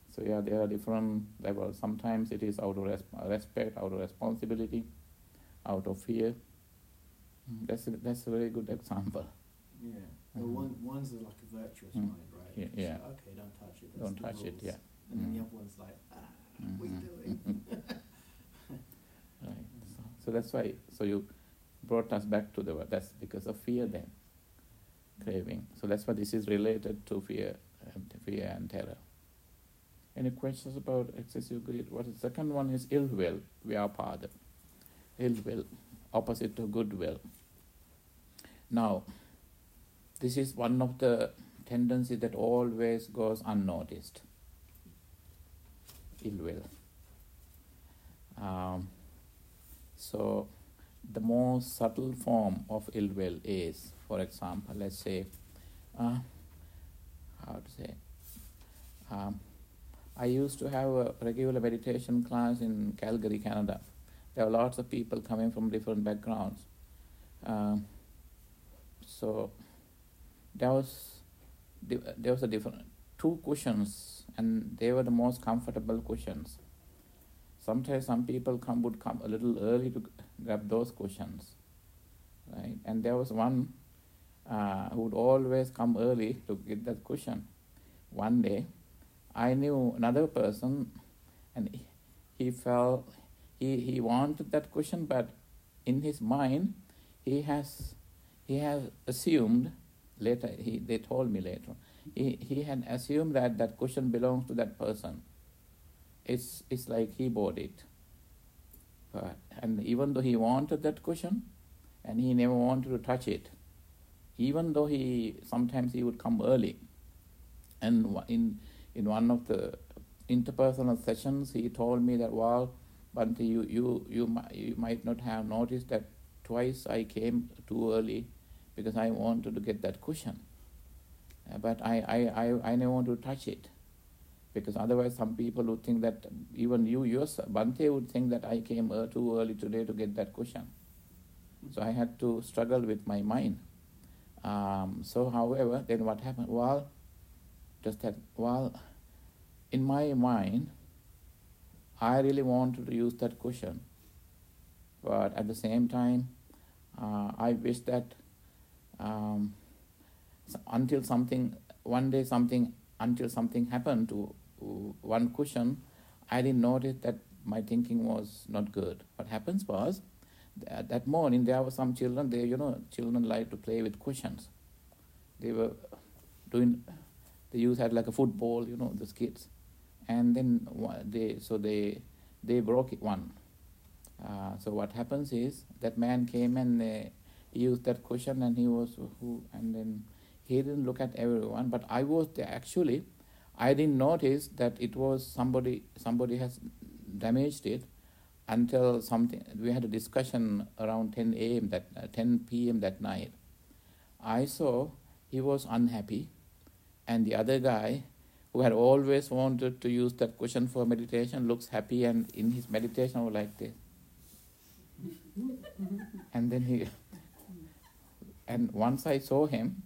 Speaker 1: So yeah, there are different levels. Sometimes it is out of res- respect, out of responsibility, out of fear. Mm, That's a, that's a very good example.
Speaker 6: Yeah. Well,
Speaker 1: Mhm.
Speaker 6: one one's like a virtuous
Speaker 1: Mm.
Speaker 6: mind, right?
Speaker 1: Yeah,
Speaker 6: It's
Speaker 1: yeah.
Speaker 6: like, okay, don't touch it. That's
Speaker 1: Don't
Speaker 6: the
Speaker 1: touch it,
Speaker 6: rules.
Speaker 1: yeah.
Speaker 6: And then the
Speaker 1: Mm.
Speaker 6: other one's like, ah, what are you
Speaker 1: Mhm.
Speaker 6: doing?
Speaker 1: Right. So, so that's why. So you brought us back to the word. That's because of fear, then craving. So that's why this is related to fear, um, fear and terror. Any questions about excessive greed? What the second one is ill will, vyapada. Ill will, opposite to goodwill. Now, this is one of the tendencies that always goes unnoticed. Ill will. Um, so, the most subtle form of ill will is, for example, let's say, uh, how to say, um, I used to have a regular meditation class in Calgary, Canada. There were lots of people coming from different backgrounds. Um, so there was there was a different two cushions, and they were the most comfortable cushions. Sometimes some people come would come a little early to grab those cushions, right? And there was one uh, who would always come early to get that cushion. One day, I knew another person, and he- he felt he he wanted that cushion, but in his mind, he has he has assumed later. He they told me later. He he had assumed that that cushion belongs to that person. It's it's like he bought it. But, and even though he wanted that cushion, and he never wanted to touch it, even though he sometimes he would come early, and wa- in in one of the interpersonal sessions, he told me that, well, Bhante, you you you mi- you might not have noticed that twice I came too early because I wanted to get that cushion, Uh, but I I I, I never want to touch it. Because otherwise some people would think that, even you yourself, Bhante would think that I came uh, too early today to get that cushion. So I had to struggle with my mind. Um, so however, then what happened? Well, just that, well, in my mind, I really wanted to use that cushion. But at the same time, uh, I wish that um, s- until something, one day something, until something happened to uh, one cushion, I didn't notice that my thinking was not good. What happens was, th- that morning there were some children, they, you know, children like to play with cushions. They were doing, they used had like a football, you know, those kids. And then wha- they, so they, they broke it one. Uh, so what happens is, that man came and uh, he used that cushion, and he was who, and then he didn't look at everyone, but I was there. Actually, I didn't notice that it was somebody. Somebody has damaged it until something. We had a discussion around ten a m that uh, ten p m that night. I saw he was unhappy, and the other guy, who had always wanted to use that cushion for meditation, looks happy, and in his meditation was like this. And then he, and once I saw him,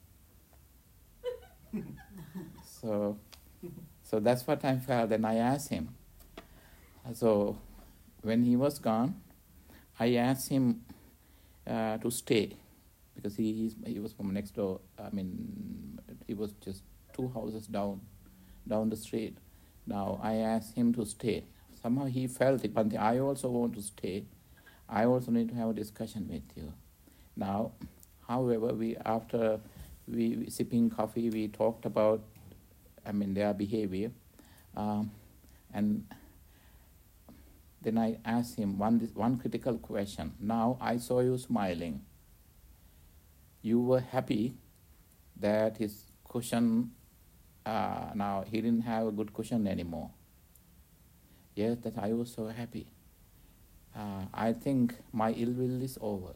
Speaker 1: so, so that's what I felt. Then I asked him. So, when he was gone, I asked him uh, to stay, because he he's, he was from next door. I mean, he was just two houses down, down the street. Now I asked him to stay. Somehow he felt it, but I also want to stay. I also need to have a discussion with you. Now, however, we after we, we sipping coffee, we talked about, I mean, their behavior, um, and then I asked him one one critical question. Now I saw you smiling. You were happy that his cushion, uh, now he didn't have a good cushion anymore. Yes, that I was so happy. Uh, I think my ill will is over.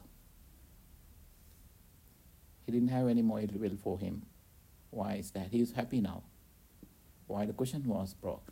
Speaker 1: He didn't have any more ill will for him. Why is that? He is happy now. Why? The cushion was broke.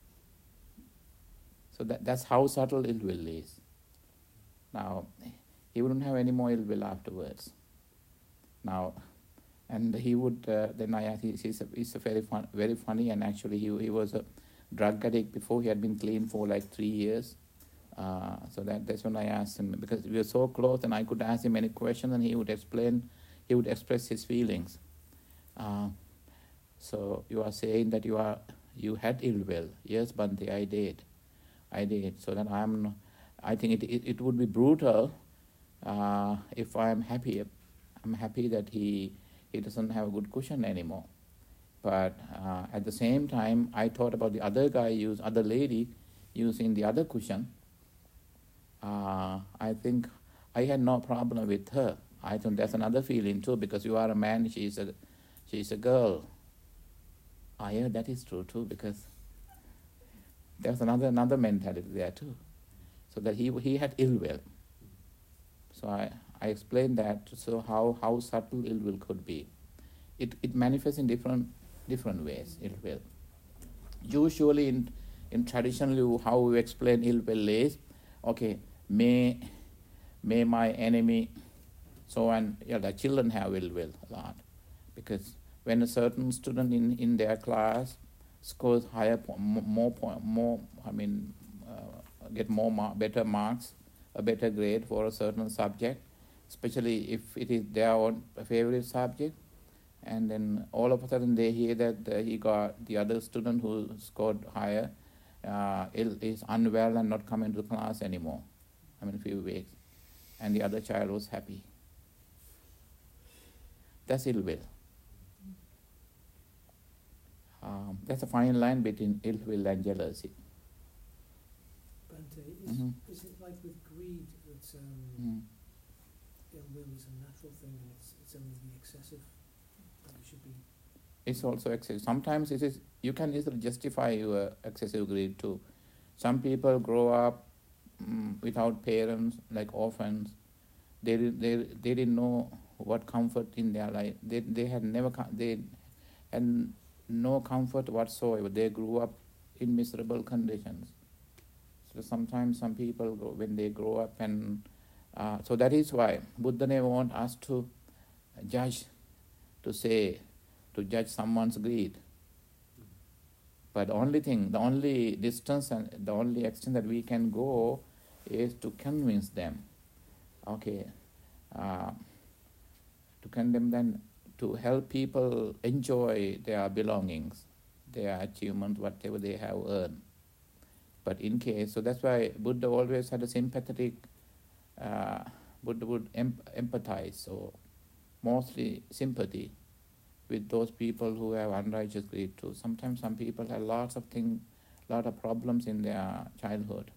Speaker 1: So that, that's how subtle ill will is. Now, he wouldn't have any more ill will afterwards. Now, and he would, uh, then I asked, he's, he's, a, he's a very, fun, very funny, and actually he, he was a drug addict before. He had been clean for like three years. Uh, so that that's when I asked him, because we were so close, and I could ask him any question, and he would explain, he would express his feelings. Uh, so you are saying that you are you had ill will. Yes, Bhante, I did, I did. So that I'm, I think it it, it would be brutal uh, if I am happy. I'm happy that he he doesn't have a good cushion anymore. But uh, at the same time, I thought about the other guy, use other lady using the other cushion. Uh, I think I had no problem with her. I think that's another feeling too, because you are a man, she's a, she's a girl. Ah, yeah, that is true too, because there's another another mentality there too. So that he he had ill will. So I, I explained that, so how, how subtle ill will could be. It it manifests in different different ways, ill will. Usually in in traditionally how we explain ill will is, okay, may may my enemy, so and yeah, the children have ill will a lot, because when a certain student in, in their class scores higher, more more, more I mean, uh, get more mar- better marks, a better grade for a certain subject, especially if it is their own favorite subject, and then all of a sudden they hear that uh, he got the other student who scored higher uh, ill, is unwell and not coming to class anymore. I mean, a few weeks, and the other child was happy. That's ill will. Um, that's a fine line between ill will and jealousy.
Speaker 7: Bhante, is,
Speaker 1: Mhm.
Speaker 7: is it like with greed that um,
Speaker 1: Mm.
Speaker 7: ill will is a natural thing and it's, it's only the excessive that we should be...
Speaker 1: It's also excessive. Sometimes it is, you can easily justify your excessive greed too. Some people grow up mm, without parents, like orphans. They they they didn't know what comfort in their life. They they had never com- they had no comfort whatsoever. They grew up in miserable conditions. So sometimes some people go, when they grow up, and uh, so that is why Buddha never want us to judge, to say, to judge someone's greed. But the only thing, the only distance and the only extent that we can go is to convince them, okay, uh, to condemn them, to help people enjoy their belongings, their achievements, whatever they have earned. But in case, so that's why Buddha always had a sympathetic, uh, Buddha would em- empathize, so mostly sympathy with those people who have unrighteous greed too. Sometimes some people have lots of things, lot of problems in their childhood.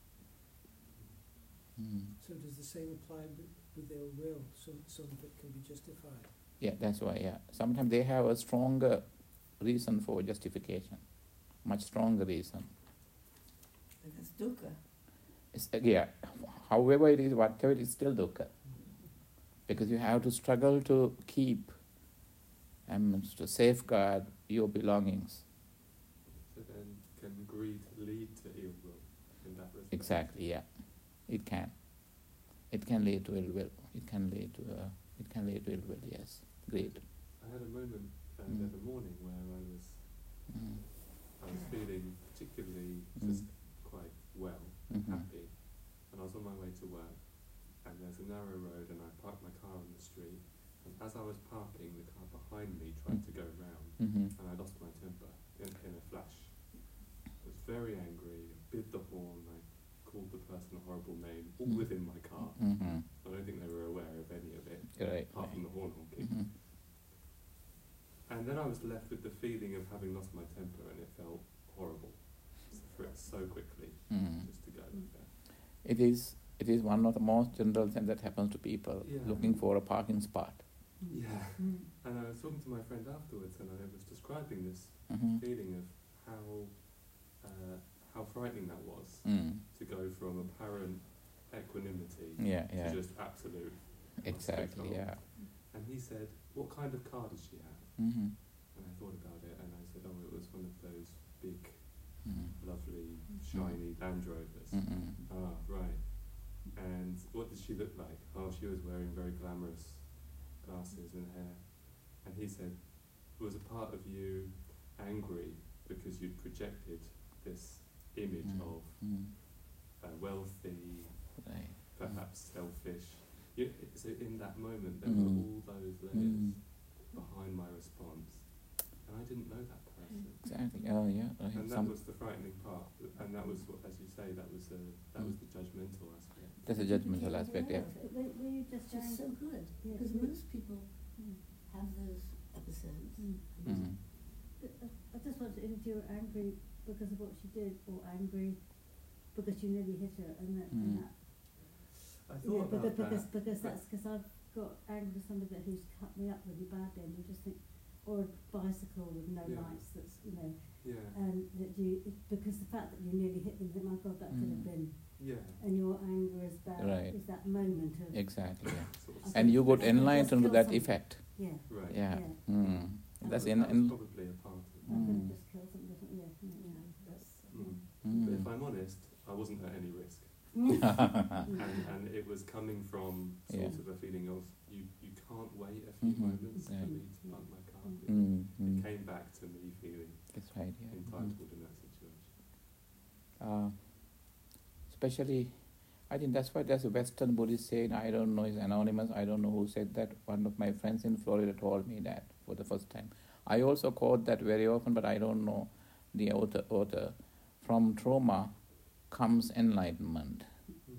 Speaker 1: Mm.
Speaker 7: So does the same apply with, with ill will? Some, some of it can be justified.
Speaker 1: Yeah, that's why, yeah. Sometimes they have a stronger reason for justification, much stronger reason.
Speaker 4: Because dukkha.
Speaker 1: It's, uh, yeah, however it is, whatever it is, still dukkha. Because you have to struggle to keep and to safeguard your belongings.
Speaker 3: So then, can greed lead to ill will in that respect?
Speaker 1: Exactly, yeah. It can. It can lead to ill will. It can lead to uh, it can lead to ill will, yes. Greed.
Speaker 3: I had a moment uh,
Speaker 1: Mm.
Speaker 3: the other morning where I was
Speaker 1: Mm.
Speaker 3: I was feeling particularly
Speaker 1: Mm.
Speaker 3: just quite well,
Speaker 1: Mhm.
Speaker 3: happy, and I was on my way to work, and there's a narrow road, and I parked my car on the street, and as I was parking, the car behind me tried
Speaker 1: Mm.
Speaker 3: to go round,
Speaker 1: Mhm.
Speaker 3: and I lost my temper in, in a flash. I was very angry, I bit the horn, I called the person a horrible name, all
Speaker 1: Mm.
Speaker 3: within my car.
Speaker 1: Mhm.
Speaker 3: I don't think they were aware of any of it,
Speaker 1: Right.
Speaker 3: apart from the horn honking.
Speaker 1: Mhm.
Speaker 3: And then I was left with the feeling of having lost my temper, and it felt horrible for it so quickly
Speaker 1: Mm.
Speaker 3: just to go like that.
Speaker 1: It is it is one of the most general things that happens to people
Speaker 3: Yeah.
Speaker 1: looking for a parking spot.
Speaker 3: Yeah.
Speaker 4: Mm.
Speaker 3: And I was talking to my friend afterwards, and I was describing this
Speaker 1: Mhm.
Speaker 3: feeling of how uh, how frightening that was
Speaker 1: Mm.
Speaker 3: to go from apparent equanimity
Speaker 1: Yeah,
Speaker 3: to
Speaker 1: yeah.
Speaker 3: just absolute.
Speaker 1: Exactly, yeah.
Speaker 3: And he said, "What kind of car does she have?"
Speaker 1: Mhm.
Speaker 3: And I thought about it, and I said, "Oh, it was one of those big,
Speaker 1: Mm.
Speaker 3: lovely, shiny Land Rovers."
Speaker 1: Mhm.
Speaker 3: Ah, right. And what did she look like? Oh, she was wearing very glamorous glasses and hair. And he said, was a part of you angry because you'd projected this image
Speaker 1: Mm.
Speaker 3: of
Speaker 1: Mm.
Speaker 3: uh, wealthy,
Speaker 1: Right.
Speaker 3: perhaps selfish. You, so in that moment, there
Speaker 1: Mm.
Speaker 3: were all those layers
Speaker 1: Mm.
Speaker 3: behind my response, and I didn't know that person.
Speaker 1: Exactly. Oh, yeah. Right.
Speaker 3: And that
Speaker 1: Some,
Speaker 3: was the frightening part, and that was, what, as you say, that was uh, that was the judgmental aspect.
Speaker 1: that's a judgmental aspect, yeah.
Speaker 5: Were, were you just
Speaker 4: It's just so good,
Speaker 5: Yeah,
Speaker 4: because
Speaker 5: so-
Speaker 4: most people
Speaker 5: Mm.
Speaker 4: have those episodes.
Speaker 5: Mm.
Speaker 1: Mm.
Speaker 5: I I just wondered if you were angry because of what she did, or angry because you nearly hit her, and that,
Speaker 1: Mm.
Speaker 5: and that
Speaker 3: I
Speaker 5: yeah,
Speaker 3: thought
Speaker 5: because,
Speaker 3: about
Speaker 5: because,
Speaker 3: that.
Speaker 5: because that's because I've got angry with somebody that who's cut me up really badly, and you just think, or a bicycle with no
Speaker 3: Yeah.
Speaker 5: lights, that's, you know,
Speaker 3: Yeah,
Speaker 5: and that you, it, because the fact that you nearly hit them, you think, my God, that could have
Speaker 1: Mm.
Speaker 5: been,
Speaker 3: yeah.
Speaker 5: and your anger is that,
Speaker 1: Right.
Speaker 5: is that moment of,
Speaker 1: Exactly, yeah.
Speaker 3: Sort of
Speaker 5: I
Speaker 1: And
Speaker 5: think
Speaker 1: you got
Speaker 5: that's-
Speaker 1: enlightened to
Speaker 5: that's
Speaker 1: that
Speaker 5: still
Speaker 1: effect.
Speaker 5: yeah,
Speaker 3: right.
Speaker 1: Yeah.
Speaker 5: Yeah.
Speaker 1: Mm.
Speaker 5: And
Speaker 1: That's
Speaker 3: that
Speaker 1: in,
Speaker 3: was
Speaker 1: in
Speaker 3: probably a part of it.
Speaker 5: I could
Speaker 1: Mm.
Speaker 5: have just killed somebody, yeah, yeah, yeah, that's,
Speaker 3: Mm.
Speaker 1: Mm.
Speaker 3: But if I'm honest, I wasn't at any risk,
Speaker 5: yeah.
Speaker 3: and and it was coming from sort
Speaker 1: Yeah.
Speaker 3: of a feeling of you you can't wait a few
Speaker 1: Mhm.
Speaker 3: moments
Speaker 1: Yeah.
Speaker 3: for me to park my car. It,
Speaker 1: Mm.
Speaker 3: it
Speaker 1: Mm.
Speaker 3: came back to me feeling
Speaker 1: That's right, yeah. Mm.
Speaker 3: entitled in that situation.
Speaker 1: Uh, especially, I think that's why there's a Western Buddhist saying, I don't know, it's anonymous, I don't know who said that. One of my friends in Florida told me that for the first time. I also quote that very often, but I don't know the author. author. From trauma comes enlightenment.
Speaker 3: Mm.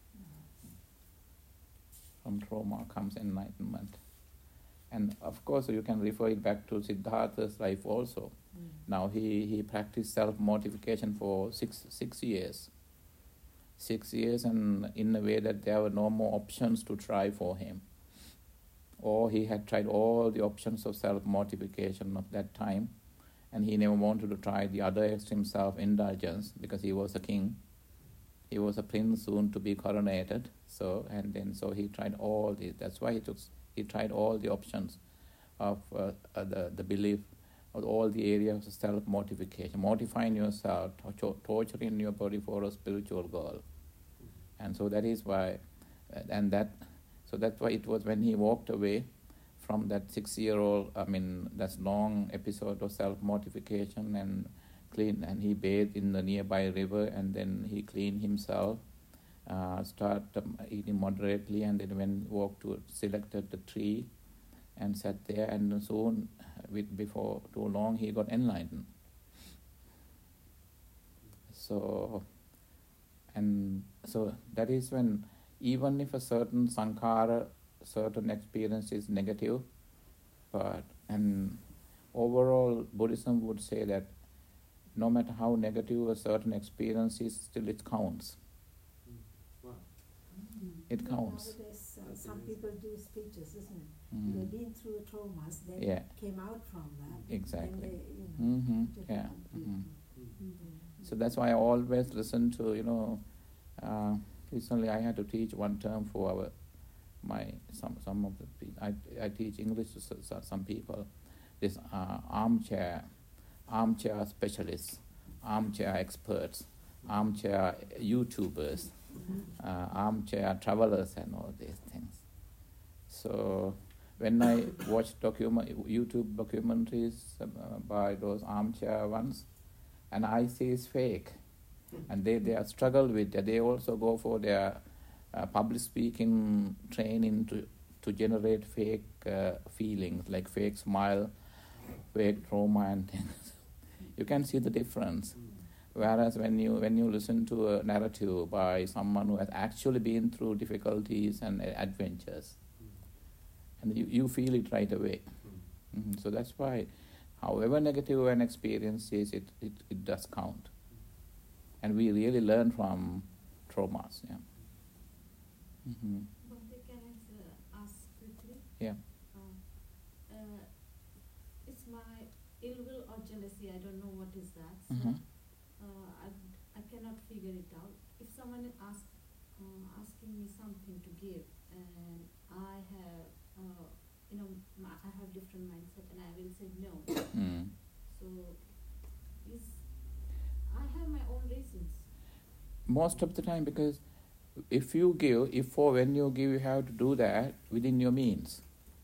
Speaker 1: From trauma comes enlightenment. And of course, you can refer it back to Siddhartha's life also. Now, he, he practiced self-mortification for six six years. Six years, and in a way that there were no more options to try for him. Or he had tried all the options of self-mortification of that time, and he never wanted to try the other extreme self-indulgence because he was a king. He was a prince soon to be coronated. So and then so he tried all the. That's why he took. He tried all the options of uh, uh, the the belief of all the areas of self-mortification, mortifying yourself, to- torturing your body for a spiritual goal. And so that is why, uh, and that, so that's why it was when he walked away from that six-year-old, I mean, that's long episode of self-mortification and clean, and he bathed in the nearby river, and then he cleaned himself, uh, start um, eating moderately, and then when walked to, selected the tree, and sat there, and soon, with before too long, he got enlightened. So, and so that is when, even if a certain sankhara, certain experience is negative, but and overall Buddhism would say that no matter how negative a certain experience is, still it counts.
Speaker 3: Wow.
Speaker 1: It counts.
Speaker 5: Nowadays, uh,
Speaker 3: That's
Speaker 5: some
Speaker 3: amazing.
Speaker 5: people do speeches, isn't it?
Speaker 1: Mm.
Speaker 5: They've been through traumas, they
Speaker 1: Yeah.
Speaker 5: came out from that.
Speaker 1: Exactly.
Speaker 5: And they, you know,
Speaker 1: Mm-hmm.
Speaker 5: different
Speaker 1: Yeah.
Speaker 5: people.
Speaker 1: Mm-hmm.
Speaker 5: Mhm.
Speaker 1: So that's why I always listen to, you know, uh, recently I had to teach one term for our, my, some some of the, pe- I, I teach English to s- s- some people, this uh, armchair, armchair specialists, armchair experts, armchair YouTubers, uh, armchair travelers and all these things. So when I watch document, YouTube documentaries uh, by those armchair ones, and I see it's fake, and they, they are struggle with it. They also go for their uh, public speaking training to to generate fake uh, feelings, like fake smile, fake trauma and things. You can see the difference. Whereas when you when you listen to a narrative by someone who has actually been through difficulties and uh, adventures, and you, you feel it right away. Mhm. So that's why, however negative an experience is, it, it, it does count. And we really learn from traumas. Yeah. Mm-hmm.
Speaker 2: Bhante, can I uh, ask quickly?
Speaker 1: Yeah.
Speaker 2: Um, uh, it's my ill will or jealousy. I don't know what is that. So
Speaker 1: Mhm.
Speaker 2: uh, I, I cannot figure it out. If someone is ask, uh, asking me something to give, and I have, uh, you know, my, I have different mindset, and I will say no.
Speaker 1: Mm.
Speaker 2: So, is I have my own reasons.
Speaker 1: Most of the time, because if you give, if for when you give, you have to do that within your means.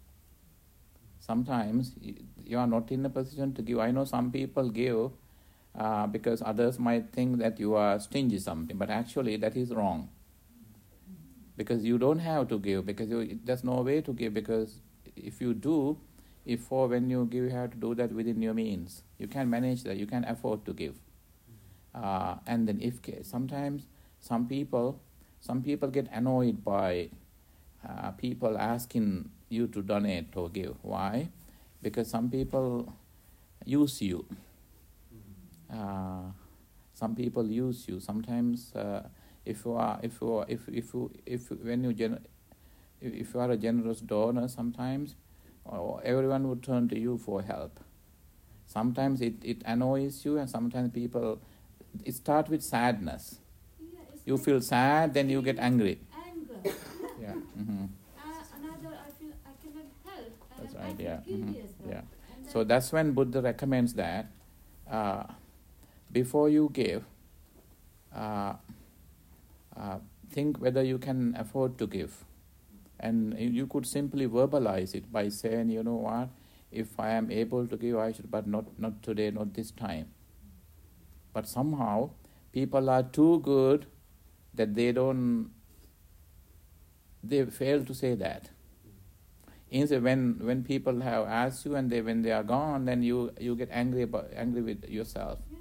Speaker 1: Sometimes y- you are not in a position to give. I know some people give uh, because others might think that you are stingy something, but actually that is wrong. Because you don't have to give, because you, there's no way to give, because if you do, if or when you give, you have to do that within your means. You can manage that, you can afford to give. Uh, and then if sometimes some people, some people get annoyed by uh, people asking you to donate or give. Why? Because some people use you. Uh, some people use you. Sometimes uh, if you are, if you are, if if you if when you gener- if you are a generous donor, sometimes or everyone would turn to you for help. Sometimes it, it annoys you, and sometimes people. It starts with sadness.
Speaker 2: Yeah, it's
Speaker 1: You
Speaker 2: like
Speaker 1: feel sad, then you get angry.
Speaker 2: anger.
Speaker 1: Yeah. Mm-hmm.
Speaker 2: Uh, another, I feel I cannot help, and
Speaker 1: That's
Speaker 2: I
Speaker 1: right.
Speaker 2: feel
Speaker 1: Yeah.
Speaker 2: guilty
Speaker 1: Mm-hmm.
Speaker 2: as well.
Speaker 1: Yeah.
Speaker 2: And
Speaker 1: So
Speaker 2: then-
Speaker 1: that's when Buddha recommends that uh, before you give, uh, uh, think whether you can afford to give. And you could simply verbalize it by saying, you know what, if I am able to give, I should, but not, not today, not this time. But somehow, people are too good that they don't, they fail to say that. Instead, when when people have asked you and they when they are gone, then you, you get angry about, angry with yourself.
Speaker 2: Yeah.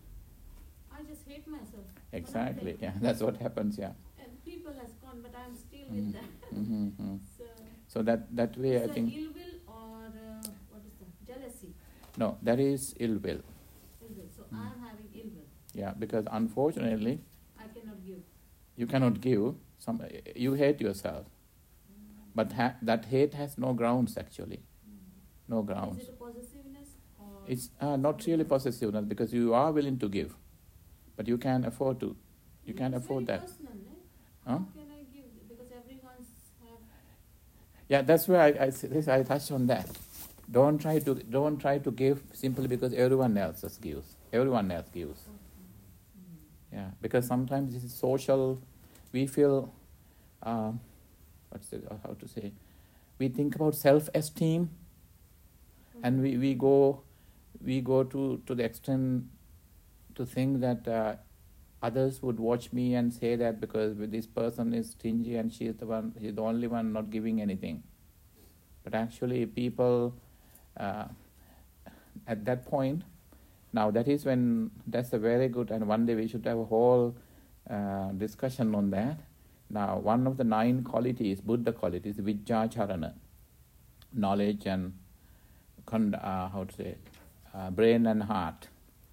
Speaker 2: I just hate myself.
Speaker 1: Exactly. Yeah, that's what happens. Yeah.
Speaker 2: And people has gone, but I'm still
Speaker 1: Mhm.
Speaker 2: with that.
Speaker 1: Mm-hmm.
Speaker 2: So,
Speaker 1: So that that way, I
Speaker 2: is
Speaker 1: think
Speaker 2: ill will or uh, what is that? Jealousy.
Speaker 1: no, that is ill will.
Speaker 2: Ill will. So
Speaker 1: Mm.
Speaker 2: I'm having ill will.
Speaker 1: Yeah, because unfortunately,
Speaker 2: I cannot give.
Speaker 1: you cannot give. Some you hate yourself, but ha- that hate has no grounds actually, no grounds.
Speaker 2: Is it a possessiveness or?
Speaker 1: It's uh, not really possessiveness because you are willing to give, but you can afford to. You can
Speaker 2: It's
Speaker 1: afford
Speaker 2: very
Speaker 1: that.
Speaker 2: personal, right?
Speaker 1: Huh?
Speaker 2: How can I give? Because everyone's have.
Speaker 1: Yeah, that's where I I, this, I touched on that. Don't try to don't try to give simply because everyone else just gives. Everyone else gives. Yeah, because sometimes this is social. We feel, um, what's the, how to say? We think about self-esteem, and we, we go we go to, to the extent to think that uh, others would watch me and say that because this person is stingy and she is the one, she's the only one not giving anything. But actually, people uh, at that point. Now that is when, that's a very good, and one day we should have a whole uh, discussion on that. Now one of the nine qualities, Buddha qualities, Vijjacharana, knowledge and, uh, how to say, uh, brain and heart.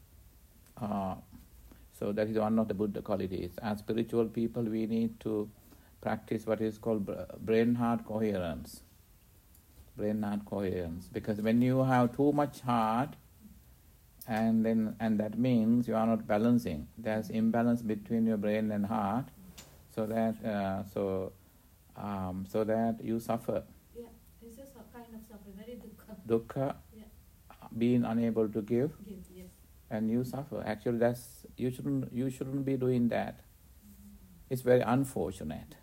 Speaker 1: Uh, so that is one of the Buddha qualities. As spiritual people, we need to practice what is called brain-heart coherence. Brain-heart coherence. Because when you have too much heart, and then and that means you are not balancing. There's imbalance between your brain and heart, so that uh, so um, so that you suffer
Speaker 2: Yeah, it's just a kind of suffering, very dukkha.
Speaker 1: dukkha,
Speaker 2: Yeah.
Speaker 1: being unable to give,
Speaker 2: Give, yes.
Speaker 1: and you suffer. Actually, that's you shouldn't you shouldn't be doing that. It's very unfortunate.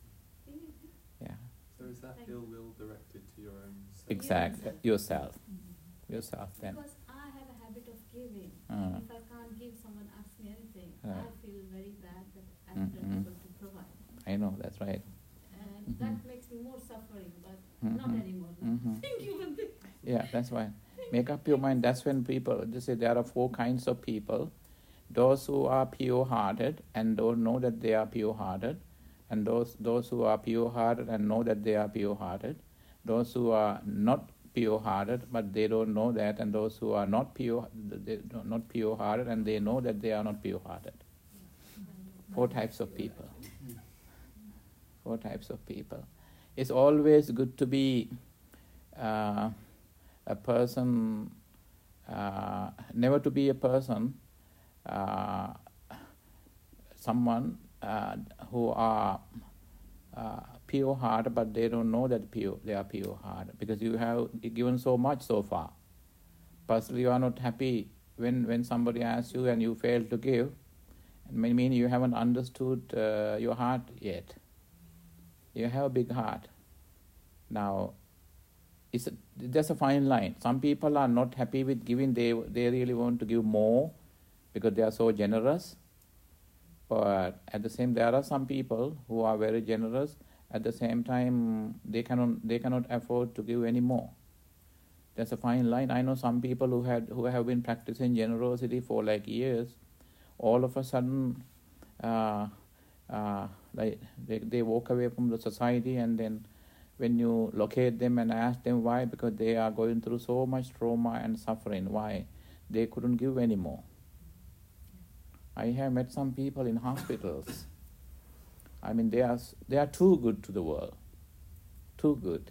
Speaker 1: Yeah,
Speaker 3: So is that
Speaker 2: Thank
Speaker 3: ill will directed to your own self?
Speaker 1: exactly. Yourself, yourself. Then
Speaker 2: Because I have a habit of giving.
Speaker 1: Uh.
Speaker 2: If I can't give, someone asks me anything,
Speaker 1: Uh.
Speaker 2: I feel very bad that I'm
Speaker 1: Mm,
Speaker 2: not
Speaker 1: mm.
Speaker 2: able to provide.
Speaker 1: I know that's right.
Speaker 2: And
Speaker 1: Mhm.
Speaker 2: that makes me more suffering, but not
Speaker 1: Mhm.
Speaker 2: anymore.
Speaker 1: Mhm.
Speaker 2: Thank you, Bhante.
Speaker 1: Yeah, that's why. Make up your mind. That's when people, they say there are four kinds of people. Those who are pure-hearted and don't know that they are pure-hearted, and those those who are pure-hearted and know that they are pure-hearted, those who are not pure-hearted but they don't know that, and those who are not pure, they not pure-hearted and they know that they are not pure-hearted. Four types of people. Four types of people. It's always good to be uh, a person, uh, never to be a person, uh, someone uh, who are uh, pure-hearted, but they don't know that pure they are pure-hearted, because you have given so much so far. Personally, you are not happy when, when somebody asks you and you fail to give. It may mean you haven't understood uh, your heart yet. You have a big heart. Now, it's a, there's a fine line. Some people are not happy with giving. They they really want to give more, because they are so generous. But at the same, there are some people who are very generous. At the same time, they cannot they cannot afford to give any more. That's a fine line. I know some people who had who have been practicing generosity for like years. All of a sudden, uh, uh, like they they walk away from the society, and then when you locate them and ask them why, because they are going through so much trauma and suffering. Why? They couldn't give any more. I have met some people in hospitals. I mean, they are they are too good to the world, too good.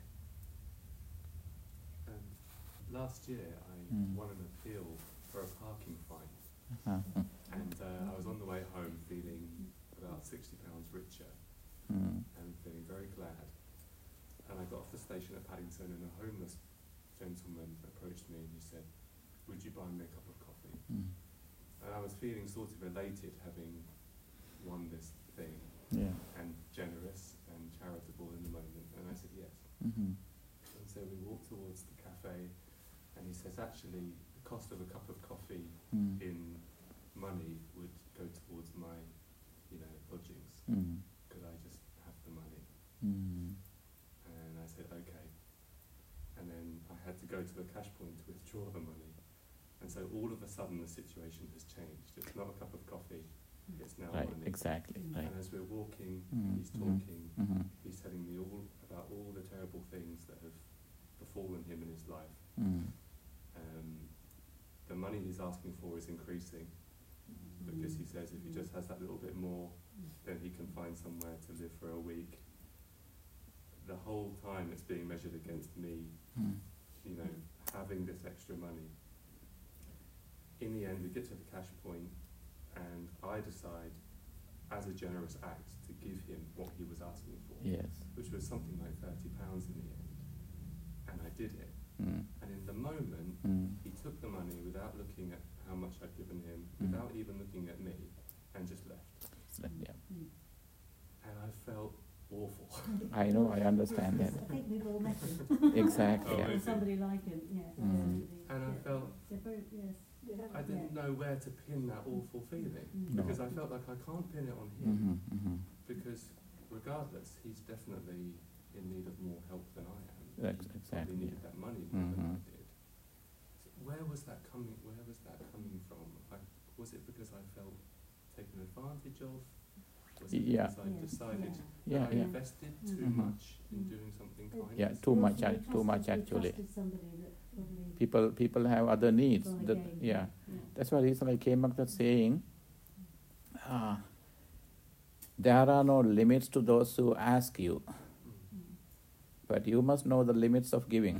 Speaker 3: Um, last year, I
Speaker 1: Mm.
Speaker 3: won an appeal for a parking fine,
Speaker 1: Uh-huh.
Speaker 3: and uh, I was on the way home feeling about sixty pounds richer
Speaker 1: Mm.
Speaker 3: and feeling very glad. And I got off the station at Paddington, and a homeless gentleman approached me and he said, "Would you buy me a cup of coffee?"
Speaker 1: Mm.
Speaker 3: And I was feeling sort of elated, having won this thing,
Speaker 1: Yeah.
Speaker 3: and generous and charitable in the moment. And I said yes.
Speaker 1: Mm-hmm.
Speaker 3: And so we walked towards the cafe, and he says, actually, the cost of a cup of coffee
Speaker 1: Mm.
Speaker 3: in money would go towards my, you know, lodgings.
Speaker 1: Mm.
Speaker 3: Could I just have the money?
Speaker 1: Mm.
Speaker 3: And I said, okay. And then I had to go to the cash point to withdraw the money. And so all of a sudden the situation has changed. It's not a cup of coffee, it's now
Speaker 1: Right.
Speaker 3: money.
Speaker 1: Exactly. Right.
Speaker 3: And as we're walking,
Speaker 1: Mm.
Speaker 3: he's
Speaker 1: Mhm.
Speaker 3: talking,
Speaker 1: Mm-hmm.
Speaker 3: he's telling me all about all the terrible things that have befallen him in his life.
Speaker 1: Mm.
Speaker 3: Um, the money he's asking for is increasing, because he says if he just has that little bit more, then he can find somewhere to live for a week. The whole time it's being measured against me,
Speaker 1: Mm.
Speaker 3: you know, having this extra money. In the end, we get to the cash point, and I decide, as a generous act, to give him what he was asking for,
Speaker 1: Yes.
Speaker 3: which was something like thirty pounds in the end. And I did it.
Speaker 1: Mm.
Speaker 3: And in the moment,
Speaker 1: Mm.
Speaker 3: he took the money without looking at how much I'd given him,
Speaker 1: Mm.
Speaker 3: without even looking at me, and just left.
Speaker 1: So, yeah.
Speaker 3: And I felt awful.
Speaker 1: I know. I understand that.
Speaker 5: I think we've all met him.
Speaker 1: Exactly.
Speaker 3: Oh,
Speaker 1: Yeah.
Speaker 3: really?
Speaker 5: Somebody like him, yeah.
Speaker 1: Mm.
Speaker 5: absolutely,
Speaker 3: And I
Speaker 5: yeah.
Speaker 3: felt,
Speaker 5: They're very, yes.
Speaker 3: I didn't know where to pin that awful feeling,
Speaker 5: Mm.
Speaker 1: No.
Speaker 3: because I felt like I can't pin it on him,
Speaker 1: Mm-hmm. Mm-hmm.
Speaker 3: because regardless, he's definitely in need of more help than I am.
Speaker 1: Ex-
Speaker 3: He
Speaker 1: exactly,
Speaker 3: probably needed
Speaker 1: yeah.
Speaker 3: that money more than I
Speaker 1: Mhm.
Speaker 3: did. So where was that coming? Where was that coming from? I, was it because I felt taken advantage of? Was it
Speaker 1: Yeah.
Speaker 3: because I
Speaker 5: Yeah,
Speaker 3: decided
Speaker 1: Yeah.
Speaker 3: that I
Speaker 1: Yeah.
Speaker 3: invested too
Speaker 1: Mhm.
Speaker 3: much in
Speaker 5: Mm.
Speaker 3: doing something
Speaker 5: Yeah,
Speaker 3: kind?
Speaker 1: Yeah.
Speaker 3: Is-
Speaker 1: Too
Speaker 5: You
Speaker 1: much.
Speaker 5: also-
Speaker 1: ac-
Speaker 5: you
Speaker 1: Too much
Speaker 5: trusted- you
Speaker 1: actually.
Speaker 5: trusted somebody that probably
Speaker 1: People. People have other needs.
Speaker 5: gone
Speaker 1: That,
Speaker 5: again,
Speaker 1: yeah.
Speaker 5: yeah.
Speaker 1: That's why recently I came up with saying, uh, there are no limits to those who ask you,
Speaker 3: Mm.
Speaker 1: but you must know the limits of giving.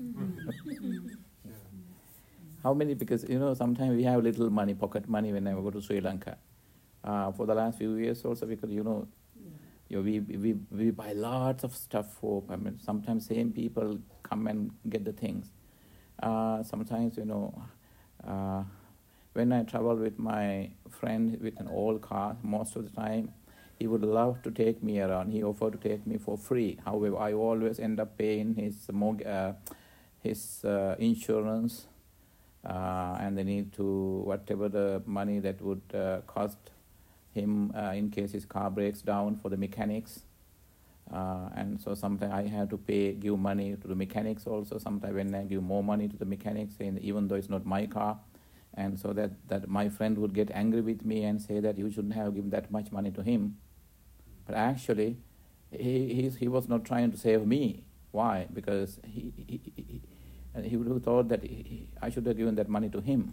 Speaker 3: Yeah.
Speaker 1: How many? Because you know, sometimes we have little money, pocket money, when I go to Sri Lanka. Uh, for the last few years, also because you know, you know, we we we buy lots of stuff for. I mean, sometimes same people come and get the things. Uh, sometimes you know, uh, when I travel with my friend with an old car, most of the time, he would love to take me around. He offered to take me for free. However, I always end up paying his mortgage, uh, his uh, insurance, uh, and they need to whatever the money that would uh, cost him uh, in case his car breaks down for the mechanics. Uh, and so sometimes I have to pay, give money to the mechanics also. Sometimes when I give more money to the mechanics, and even though it's not my car, and so that, that my friend would get angry with me and say that you shouldn't have given that much money to him. But actually, he he, he was not trying to save me. Why? Because he he, he, and he would have thought that he, he, I should have given that money to him.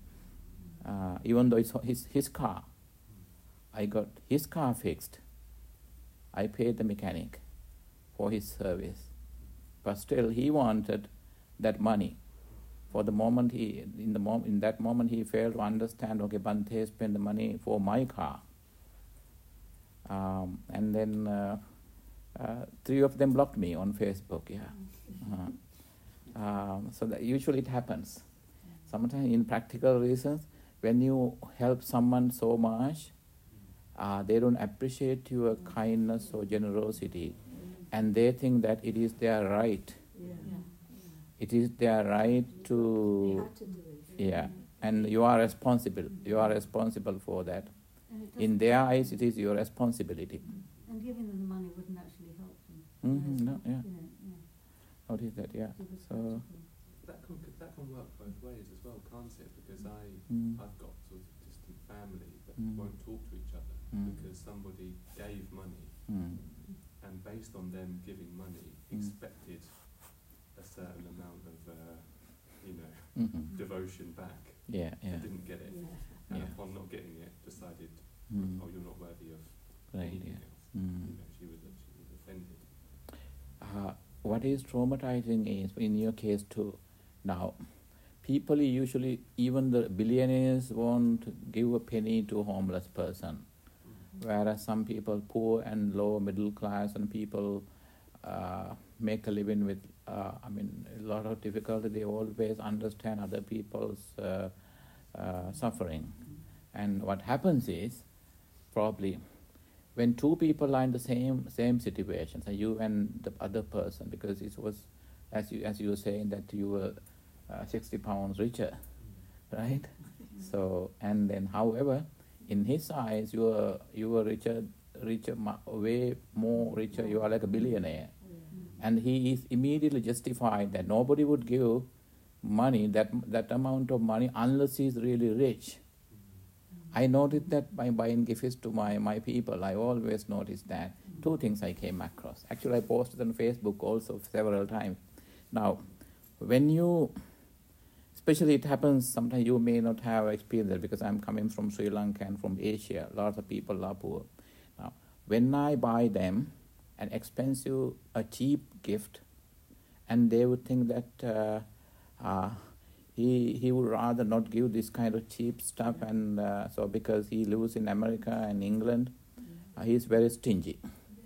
Speaker 1: Uh, even though it's his his car, I got his car fixed. I paid the mechanic for his service, but still he wanted that money. For the moment he, in the mom, in that moment he failed to understand. Okay, Bante spent the money for my car, um, and then uh, uh, three of them blocked me on Facebook. Yeah, uh, um, so that usually it happens. Sometimes in practical reasons, when you help someone so much, Uh, they don't appreciate your kindness or generosity, and they think that it is their right
Speaker 5: Yeah.
Speaker 1: it is their right
Speaker 5: You
Speaker 1: to,
Speaker 5: have to do it.
Speaker 1: yeah, and you are responsible. You are responsible for that.
Speaker 2: And it
Speaker 1: In
Speaker 2: doesn't-
Speaker 1: their eyes, it is your responsibility.
Speaker 2: And giving them the money wouldn't actually help them.
Speaker 1: Mhm, no, yeah.
Speaker 2: You know, yeah.
Speaker 1: Notice that, yeah.
Speaker 2: Be
Speaker 1: So,
Speaker 2: responsible.
Speaker 3: That can that can work both ways as well, can't it? Because I
Speaker 1: mm,
Speaker 3: I've got sort of distant family that
Speaker 1: Mm.
Speaker 3: won't talk to each other
Speaker 1: Mm.
Speaker 3: because somebody gave money
Speaker 1: mm,
Speaker 3: and based on them giving money
Speaker 1: Mm.
Speaker 3: expected a certain amount of uh, you know
Speaker 1: mhm.
Speaker 3: devotion back.
Speaker 1: Yeah, yeah.
Speaker 3: and didn't get it,
Speaker 5: Yeah.
Speaker 3: and
Speaker 1: Yeah.
Speaker 3: upon not getting it, decided,
Speaker 1: Mm.
Speaker 3: oh, you're not worthy of
Speaker 1: Right,
Speaker 3: anything
Speaker 1: yeah.
Speaker 3: else.
Speaker 1: Mm.
Speaker 3: You know, she was she was offended.
Speaker 1: Uh, what is traumatizing is, in your case too, now, people usually, even the billionaires won't give a penny to a homeless person, whereas some people, poor and low middle class and people uh, make a living with, uh, I mean, a lot of difficulty, they always understand other people's uh, uh, suffering. And what happens is, probably, when two people are in the same same situation, so you and the other person, because it was, as you as you were saying, that you were uh, sixty pounds richer, right? So, and then, however, in his eyes, you were you were richer, richer, ma- way more richer. You are like a billionaire, and he is immediately justified that nobody would give money that that amount of money unless he is really rich. I noticed that by buying gifts to my, my people, I always noticed that. Two things I came across. Actually, I posted on Facebook also several times. Now, when you, especially it happens, sometimes you may not have experience that because I'm coming from Sri Lanka and from Asia, lots of people are poor. Now, when I buy them an expensive, a cheap gift, and they would think that uh, uh, He he would rather not give this kind of cheap stuff, and uh, so because he lives in America and England, uh, he is very stingy.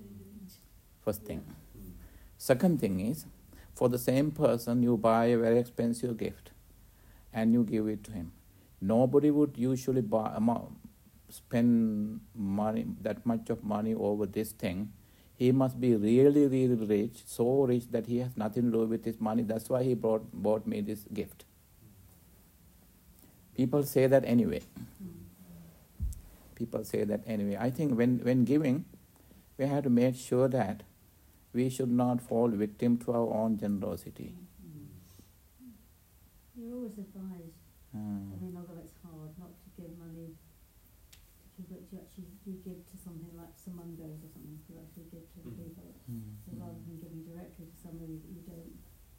Speaker 1: First thing.
Speaker 3: Mm.
Speaker 1: Second thing is, for the same person, you buy a very expensive gift, and you give it to him. Nobody would usually buy, amo- spend money that much of money over this thing. He must be really, really rich, so rich that he has nothing to do with his money. That's why he brought bought me this gift. People say that anyway. People say that anyway. I think when, when giving, we have to make sure that we should not fall victim to our own generosity.
Speaker 2: You're always advised, I
Speaker 1: Mm.
Speaker 2: mean, although it's hard not to give money, to keep it, to actually do give to something like Simungos or something, to actually give to the
Speaker 3: Mm.
Speaker 2: people.
Speaker 1: Mm.
Speaker 2: So rather than giving directly to somebody that you don't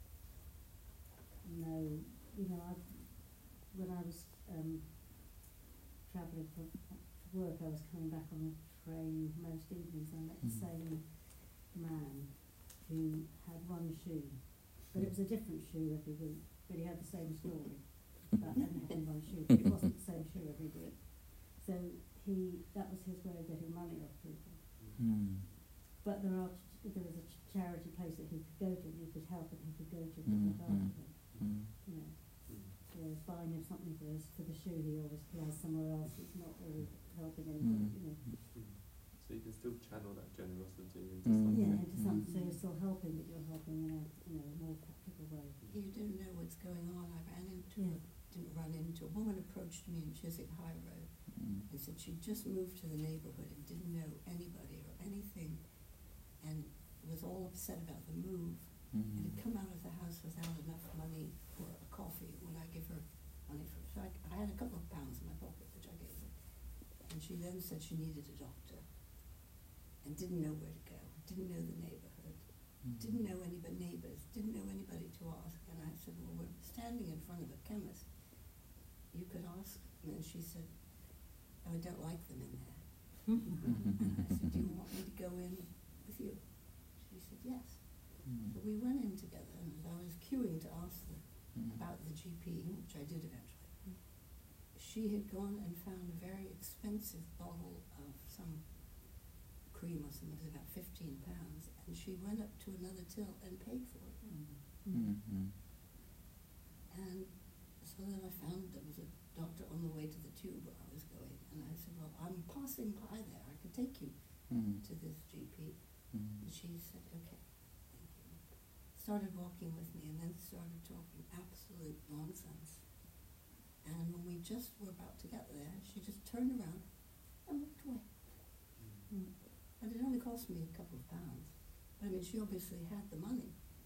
Speaker 2: know, you know, I, when I was um, travelling for, for work, I was coming back on the train most evenings, and I met the
Speaker 1: Mhm.
Speaker 2: same man who had one shoe, but it was a different shoe every week, but he had the same story about only having one shoe, but it wasn't the same shoe every week. So he, that was his way of getting money off people.
Speaker 1: Mm.
Speaker 2: But there are, ch- there was a ch- charity place that he could go to, you could help, and he could go to to
Speaker 1: Mm,
Speaker 2: look after
Speaker 1: mm.
Speaker 2: him,
Speaker 1: Mm.
Speaker 2: you know.
Speaker 3: Mm.
Speaker 2: Whereas buying him something for his, for the shoe he always he has somewhere else, it's not really helping anybody,
Speaker 1: Mm.
Speaker 2: you know.
Speaker 3: Mm. So you can still channel that generosity into
Speaker 1: Mm.
Speaker 3: something.
Speaker 2: Yeah, into
Speaker 1: Mm.
Speaker 2: something, so you're still helping, but you're helping in a, you know, a more practical way.
Speaker 4: You don't know what's going on. I ran into,
Speaker 2: Yeah.
Speaker 4: a, didn't run into, a woman approached me in Chiswick High Road
Speaker 1: Mm.
Speaker 4: and said she'd just moved to the neighbourhood and didn't know anybody or anything and was all upset about the move and
Speaker 1: Mm.
Speaker 4: had come out of the house without enough money for a coffee when I give her money for, so I, I had a couple of pounds in my pocket which I gave her. And she then said she needed a doctor and didn't know where to go, didn't know the neighbourhood,
Speaker 1: Mm.
Speaker 4: didn't know any but neighbours, didn't know anybody to ask. And I said, well, we're standing in front of a chemist. You could ask. And then she said, oh, I don't like them in there. And I said, do you want me to go in with you? She said, yes.
Speaker 1: Mm.
Speaker 4: So we went in together, and as I was queuing to ask her
Speaker 1: Mm.
Speaker 4: about the G P, which I did eventually, she had gone and found a very expensive bottle of some cream or something, it was about fifteen pounds, and she went up to another till and paid for it.
Speaker 1: Mm. Mm.
Speaker 4: And so then I found there was a doctor on the way to the tube where I was going, and I said, well, I'm passing by there, I can take you
Speaker 1: Mm.
Speaker 4: to this G P.
Speaker 1: Mm.
Speaker 4: And she said, okay, thank you. started walking with me and then started talking absolute nonsense. And when we just were about to get there, she just turned around and walked away.
Speaker 5: Mm.
Speaker 4: And it only cost me a couple of pounds. But I mean, she obviously had the money.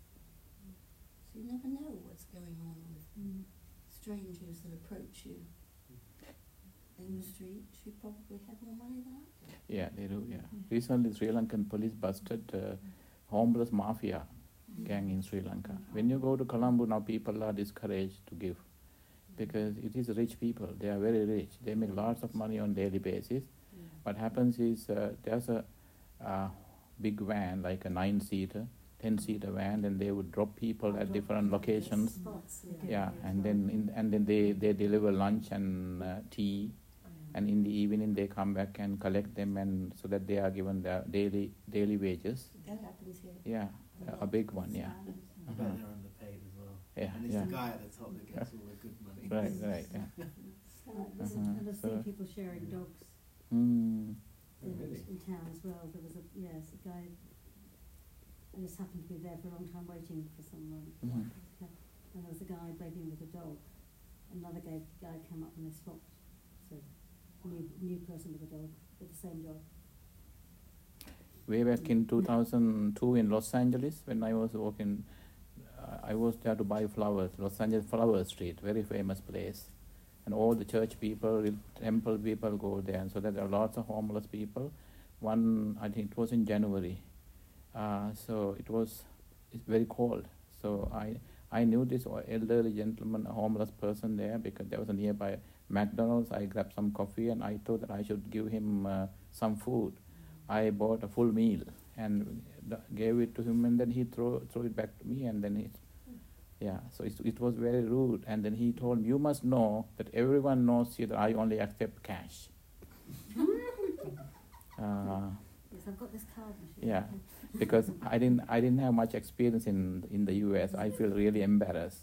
Speaker 4: So you never know what's going on with
Speaker 5: Mm.
Speaker 4: strangers that approach you in the street. She probably had more money than I did.
Speaker 1: Yeah, they do, yeah. Recently, Sri Lankan police busted uh, homeless mafia gang in Sri Lanka. When you go to Colombo now, people are discouraged to give because it is rich people. They are very rich. They make lots of money on daily basis. What happens is uh, there's a uh, big van, like a nine-seater, ten-seater van, and they would drop people at different locations.
Speaker 5: Spots,
Speaker 1: Yeah, and then in, and then they, they deliver lunch and uh, tea, and in the evening they come back and collect them, and so that they are given their daily daily wages.
Speaker 4: That happens here.
Speaker 1: Yeah, a, a big one. Yeah,
Speaker 6: I bet
Speaker 1: Uh-huh.
Speaker 6: they're underpaid as well.
Speaker 1: yeah,
Speaker 6: And it's
Speaker 1: yeah.
Speaker 6: the guy at the top that gets all the good money.
Speaker 1: Right, right. Yeah.
Speaker 5: Uh, there's a-
Speaker 1: Uh-huh,
Speaker 5: and I've
Speaker 1: so-
Speaker 5: seen people sharing dogs
Speaker 1: Mm.
Speaker 3: Oh,
Speaker 5: in,
Speaker 3: really?
Speaker 5: in town as well. There was a, yes, a guy, I just happened to be there for a long time waiting for someone.
Speaker 1: Mhm.
Speaker 5: And there was a guy begging with a dog. Another guy, guy came up and they swapped. So, new, new person with a dog, with the same dog.
Speaker 1: Way back in two thousand two in Los Angeles, when I was working, uh, I was there to buy flowers. Los Angeles Flower Street, very famous place, and all the church people, temple people go there. And so that there are lots of homeless people. One, I think it was in January, uh, so it was it's very cold. So I I knew this elderly gentleman, a homeless person there, because there was a nearby McDonald's. I grabbed some coffee and I thought that I should give him uh, some food. I bought a full meal and th- gave it to him, and then he throw throw it back to me, and then he, yeah. So it it was very rude. And then he told me, "You must know that everyone knows here that I only accept cash." uh,
Speaker 5: Yes, I've got this card machine.
Speaker 1: yeah, because I didn't I didn't have much experience in in the U S. I feel really embarrassed.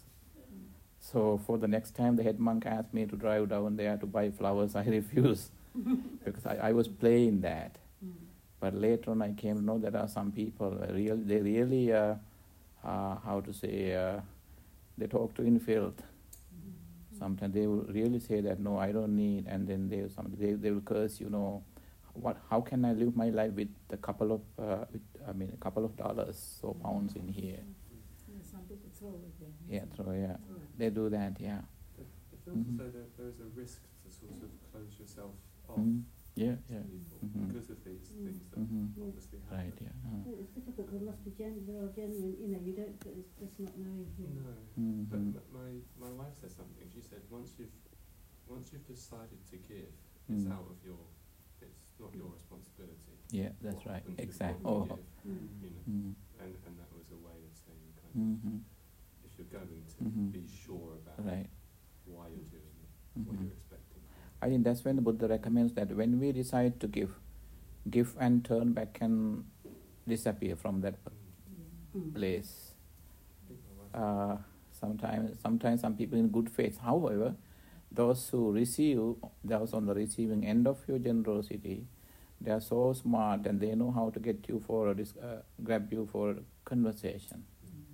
Speaker 1: So for the next time, the head monk asked me to drive down there to buy flowers. I refused because I, I was playing that.
Speaker 5: Mm.
Speaker 1: But later on, I came to know there are some people uh, real they really uh, uh, how to say uh, they talk to in filth. Sometimes they will really say that no, I don't need, and then they some they they will curse you know, what how can I live my life with a couple of uh, with, I mean a couple of dollars or pounds in here?
Speaker 5: Yeah, some people throw it there.
Speaker 1: Yeah, so yeah,
Speaker 5: Throw it.
Speaker 1: they do that. Yeah.
Speaker 3: It, it feels
Speaker 1: Mhm.
Speaker 3: as though there, there is a risk to sort of close yourself off
Speaker 1: Mm. Yeah,
Speaker 3: to
Speaker 1: yeah.
Speaker 3: people
Speaker 1: Mhm.
Speaker 3: because of these
Speaker 5: Mm.
Speaker 3: things that
Speaker 1: Mhm.
Speaker 3: obviously happen.
Speaker 1: Right. Yeah. Uh,
Speaker 5: Well, it's difficult. There must be gen- there are genuine. You know, you don't. It's just not knowing who.
Speaker 3: No,
Speaker 1: mhm.
Speaker 3: but m- my my wife said something. She said once you've once you've decided to give, it's
Speaker 1: Mm.
Speaker 3: out of your, it's not your responsibility.
Speaker 1: Yeah, that's
Speaker 3: what
Speaker 1: right.
Speaker 3: happens with
Speaker 1: Exactly.
Speaker 3: what you
Speaker 1: Oh.
Speaker 3: give,
Speaker 5: Mm.
Speaker 3: you know,
Speaker 1: Mm.
Speaker 3: and and that was a way of saying kind of
Speaker 1: Mhm.
Speaker 3: if you're going to
Speaker 1: Mhm.
Speaker 3: be sure about
Speaker 1: Right.
Speaker 3: why you're doing it, what
Speaker 1: Mhm.
Speaker 3: you're expecting.
Speaker 1: I think that's when the Buddha recommends that when we decide to give, give and turn back and disappear from that
Speaker 3: Mm.
Speaker 5: Mm.
Speaker 1: place.
Speaker 3: I think my wife.
Speaker 1: Uh, sometimes, sometimes some people in good faith. However, those who receive, those on the receiving end of your generosity, they are so smart and they know how to get you for a dis- uh, grab you for a conversation,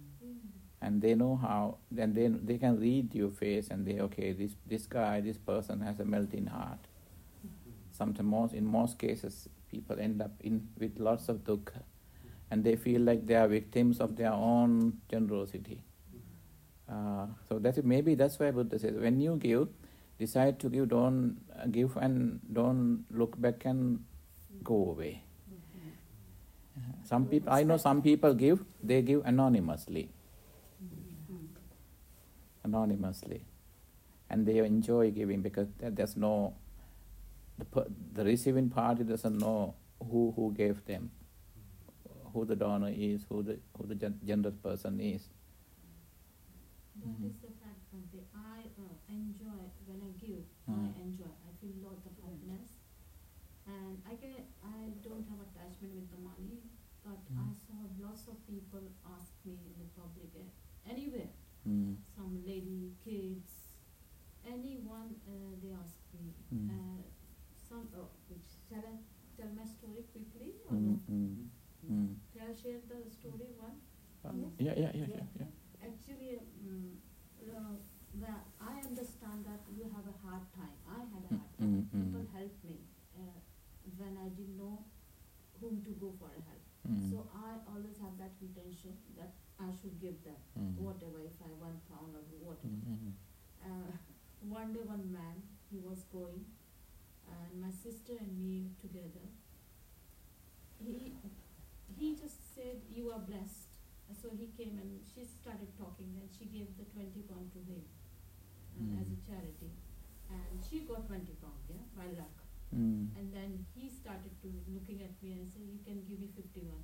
Speaker 1: and they know how. Then they they can read your face and they okay this this guy this person has a melting heart. Sometimes most in most cases people end up in with lots of dukkha, and they feel like they are victims of their own generosity. Uh, so that is, maybe that's why Buddha says when you give, decide to give, don't uh, give and don't look back and go away. Uh, some people, I know some people give, they give anonymously,
Speaker 5: Mm.
Speaker 1: anonymously, and they enjoy giving because there- there's no, the per- the receiving party doesn't know who who gave them, who the donor is, who the who the gen- generous person is.
Speaker 2: That
Speaker 1: Mhm.
Speaker 2: is the fact, Bhante. I uh, enjoy when I give.
Speaker 1: Mm.
Speaker 2: I enjoy. I feel lot of happiness, and I can. I don't have attachment with the money, but I
Speaker 1: Mm.
Speaker 2: saw lots of people ask me in the public, eh, anywhere.
Speaker 1: Mm.
Speaker 2: Some lady, kids, anyone. Uh, they ask me.
Speaker 1: Mm.
Speaker 2: Uh, some. Oh, which shall I tell my story quickly or
Speaker 1: Mm.
Speaker 2: no?
Speaker 1: Mm. Mm.
Speaker 2: Shall I share the story one?
Speaker 1: Yeah, yeah, yeah, yeah, yeah.
Speaker 2: Actually, um, uh, that I understand that you have a hard time. I had a hard time.
Speaker 1: Mm, mm,
Speaker 2: People
Speaker 1: mm.
Speaker 2: helped me uh, when I didn't know whom to go for help.
Speaker 1: Mm.
Speaker 2: So I always have that intention that I should give them
Speaker 1: Mm.
Speaker 2: whatever, if I one pound or whatever.
Speaker 1: Mm, mm,
Speaker 2: Uh, one day, one man, he was going, and my sister and me together. He he just said, "You are blessed." So he came and she started talking, and she gave the twenty pound to him uh, as a
Speaker 1: Mm.
Speaker 2: charity, and she got twenty pound, yeah, by luck.
Speaker 1: Mm.
Speaker 2: And then he started to looking at me and said, "You can give me fifty-one."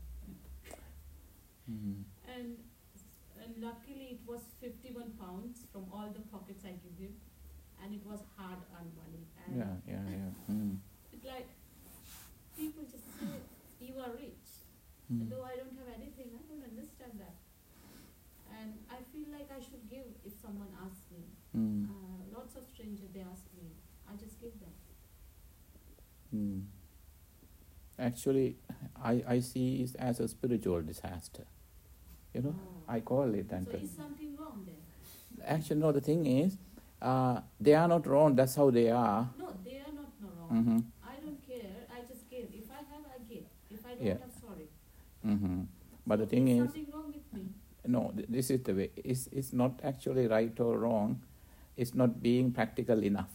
Speaker 1: Mm.
Speaker 2: And and luckily it was fifty-one pounds from all the pockets I gave him, and it was hard earned money. And
Speaker 1: Yeah, yeah, yeah. Mm.
Speaker 2: it's like people just say you are rich,
Speaker 1: Mm.
Speaker 2: though I don't have anything. I don't understand that, and I feel like I should give if someone asks me.
Speaker 1: Mm.
Speaker 2: Uh, lots of strangers they ask me, I just give them.
Speaker 1: Mm. Actually, I, I see it as a spiritual disaster. You know,
Speaker 2: Oh.
Speaker 1: I call it. And
Speaker 2: So is something wrong there?
Speaker 1: actually, no, the thing is, uh, they are not wrong, that's how they are.
Speaker 2: No, they are not no wrong.
Speaker 1: Mm-hmm.
Speaker 2: I don't care. I just give. If I have, I give. If I don't
Speaker 1: Yeah.
Speaker 2: have, sorry.
Speaker 1: Mm-hmm. But the
Speaker 2: So
Speaker 1: thing
Speaker 2: is
Speaker 1: is,
Speaker 2: something wrong with me?
Speaker 1: no, th- this is the way. It's, it's not actually right or wrong. It's not being practical enough.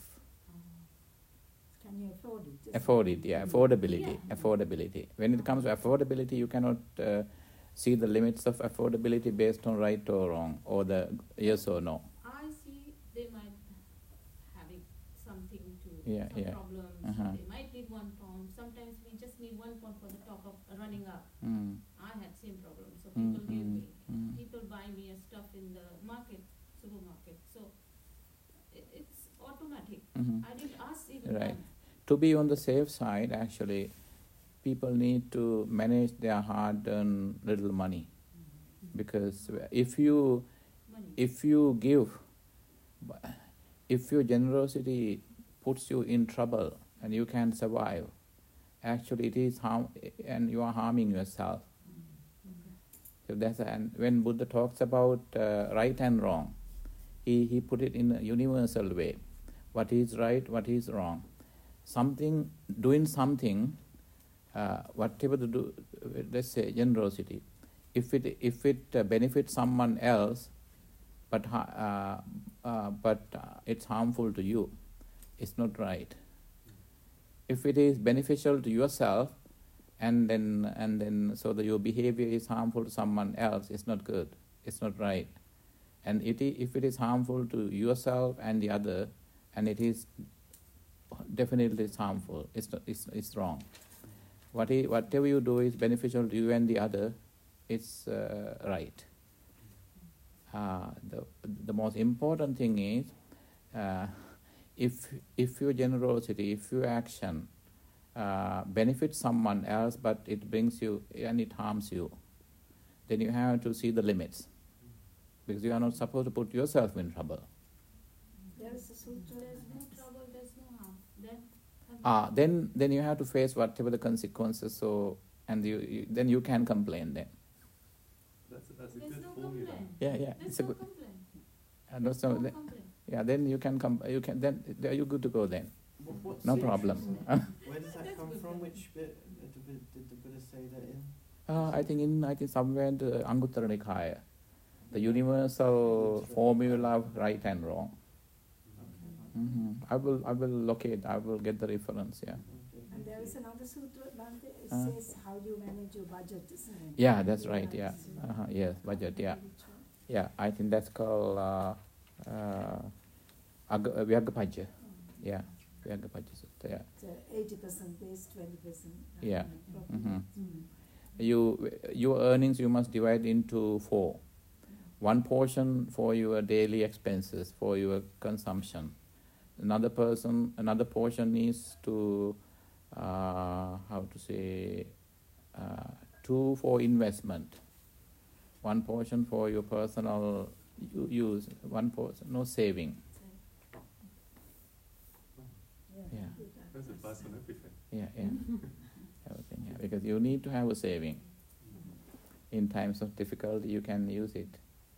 Speaker 5: Can you afford it? Just
Speaker 1: Afford it, yeah, affordability,
Speaker 2: Yeah.
Speaker 1: affordability. When it comes to affordability, you cannot uh, see the limits of affordability based on right or wrong, or the yes or no.
Speaker 2: I see they might having something to
Speaker 1: Yeah,
Speaker 2: some
Speaker 1: yeah.
Speaker 2: problems.
Speaker 1: Uh-huh.
Speaker 2: They might need one pound. Sometimes we just need one pound for the top of running up.
Speaker 1: Mm.
Speaker 2: I had same problem. So
Speaker 1: Mm,
Speaker 2: people give
Speaker 1: mm,
Speaker 2: me.
Speaker 1: mm.
Speaker 2: People buy me a stuff in the market, supermarket. So it, it's automatic.
Speaker 1: Mhm.
Speaker 2: I didn't ask even
Speaker 1: Right.
Speaker 2: once.
Speaker 1: To be on the safe side, actually, people need to manage their hard-earned little money, because if you
Speaker 2: Money.
Speaker 1: if you give, if your generosity puts you in trouble and you can survive, actually it is harm, and you are harming yourself. So that's and when Buddha talks about uh, right and wrong, he he put it in a universal way. What is right, what is wrong. Something doing something, uh, whatever to do, let's say generosity. If it if it uh, benefits someone else, but ha- uh, uh, but uh, it's harmful to you, it's not right. If it is beneficial to yourself, and then and then so that your behavior is harmful to someone else, it's not good. It's not right. And it I- if it is harmful to yourself and the other, and it is definitely it's harmful. It's not, it's it's wrong. What I, whatever you do is beneficial to you and the other, it's uh, right. Uh, the the most important thing is, uh, if if your generosity, if your action uh, benefits someone else, but it brings you and it harms you, then you have to see the limits, because you are not supposed to put yourself in trouble.
Speaker 5: There is a sutra.
Speaker 2: There's no trouble, there's no harm. Then
Speaker 1: Ah, then then you have to face whatever the consequences. So and you, you then you can complain then.
Speaker 3: That's a, that's a
Speaker 2: there's
Speaker 3: good
Speaker 2: no
Speaker 3: formula.
Speaker 2: complaint.
Speaker 1: Yeah, yeah.
Speaker 2: There's
Speaker 1: It's a
Speaker 2: no
Speaker 1: good.
Speaker 2: complaint.
Speaker 1: And
Speaker 2: There's
Speaker 1: also,
Speaker 2: no
Speaker 1: the-
Speaker 2: complaint.
Speaker 1: yeah. Then you can come. You can then. Are you good to go then?
Speaker 6: What, what's
Speaker 1: No
Speaker 6: it-
Speaker 1: problem.
Speaker 6: Where does that
Speaker 2: That's
Speaker 6: come
Speaker 2: good
Speaker 6: from?
Speaker 2: then.
Speaker 6: Which bit did the, Bud- did the Buddha say that in?
Speaker 1: Uh, I think in I think somewhere in the Anguttara Nikaya, the universal formula of right and wrong.
Speaker 6: Okay.
Speaker 1: hmm I will I will locate. I will get the reference. Yeah.
Speaker 5: And there is another sutra, Bhante, it
Speaker 1: Uh.
Speaker 5: says how do you manage your budget, isn't it?
Speaker 1: Yeah, that's right. Yeah.
Speaker 5: it's,
Speaker 1: Uh-huh. Yes, budget. Yeah.
Speaker 5: spiritual.
Speaker 1: Yeah. I think that's called uh, uh, Ag- uh, Vyagapajja. Yeah. Vyagapajja Sutta. Yeah.
Speaker 5: So eighty percent this, twenty percent.
Speaker 1: Yeah. Mhm.
Speaker 5: Mm.
Speaker 1: You your earnings you must divide into four. One portion for your daily expenses, for your consumption. Another person, another portion is to uh, how to say uh, two for investment. One portion for your personal u- use. One portion no saving. Yeah.
Speaker 3: There's advice on everything.
Speaker 1: Yeah, yeah. Everything. Yeah, because you need to have a saving. in times of difficulty you can use it.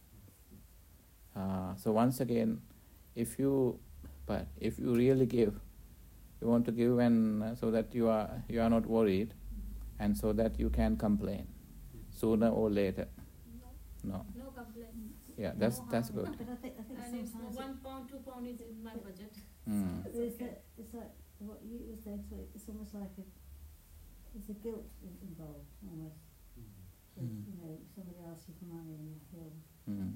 Speaker 1: Uh, so once again, if you, but if you really give, you want to give and uh, so that you are you are not worried, and so that you can complain sooner or later. No.
Speaker 2: No complaints.
Speaker 1: Yeah, that's
Speaker 2: No
Speaker 1: that's
Speaker 2: harm.
Speaker 1: good.
Speaker 5: But I think, I think
Speaker 2: And it's
Speaker 5: sometimes
Speaker 2: one pound, two pound is in my budget.
Speaker 1: Mm.
Speaker 5: it, it's, that, it's like what you were saying, so it's almost like a, it's a guilt in, involved, almost. That,
Speaker 1: Mm.
Speaker 5: You know, somebody asks you for money and you feel
Speaker 1: Mm.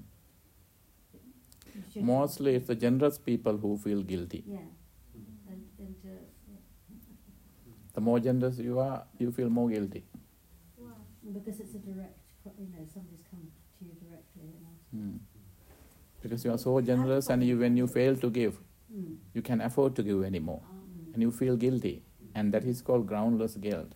Speaker 5: you should.
Speaker 1: Mostly it's the generous people who feel guilty.
Speaker 5: Yeah, and, and uh, yeah.
Speaker 1: The more generous you are, you feel more guilty.
Speaker 2: Wow.
Speaker 5: Because it's a direct, co- you know, somebody's come to you directly and asked.
Speaker 1: Mm. Because you are so generous, and you, when you fail to give,
Speaker 5: Mm.
Speaker 1: you can afford to give anymore,
Speaker 5: Mm.
Speaker 1: and you feel guilty, and that is called groundless guilt.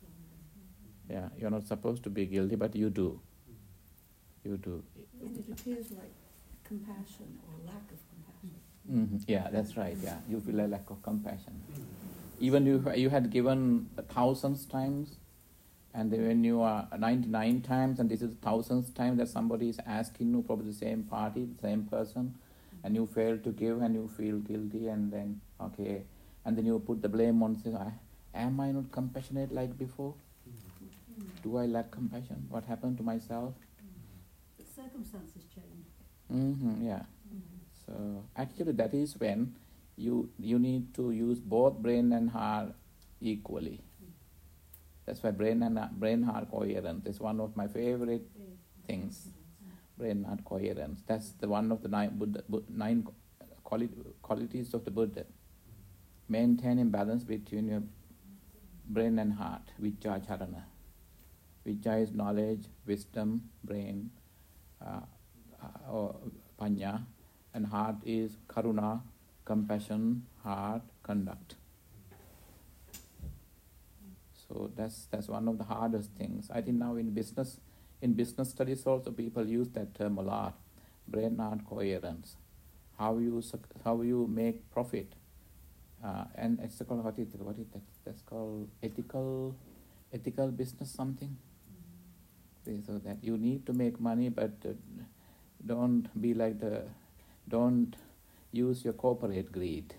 Speaker 1: Yeah, you're not supposed to be guilty, but you do. You do.
Speaker 4: And it appears like compassion or lack of compassion.
Speaker 1: Hmm. Yeah, that's right. Yeah, you feel a lack of compassion. Even you you had given thousands times, and then when you are ninety-nine times, and this is thousands time that somebody is asking you, probably the same party, the same person, and you fail to give, and you feel guilty, and then okay, and then you put the blame on. Say, am I not compassionate like before? Do I lack compassion? What happened to myself?
Speaker 5: But circumstances change.
Speaker 1: Mm-hmm, yeah. So actually, that is when you you need to use both brain and heart equally. That's why brain and brain heart coherence is one of my favorite things. Brain heart coherence. That's the one of the nine Buddha, Bu- nine quali- qualities of the Buddha. Maintaining balance between your brain and heart. Vijja charana. Vijja is knowledge, wisdom, brain, uh, uh, or panya, and heart is karuna, compassion, heart, conduct. So that's that's one of the hardest things. I think now in business, in business studies also people use that term a lot, brain heart coherence. How you suc- how you make profit, uh, and it's called what is what is that? That's called ethical, ethical business something. So that you need to make money, but uh, don't be like the, don't use your corporate greed.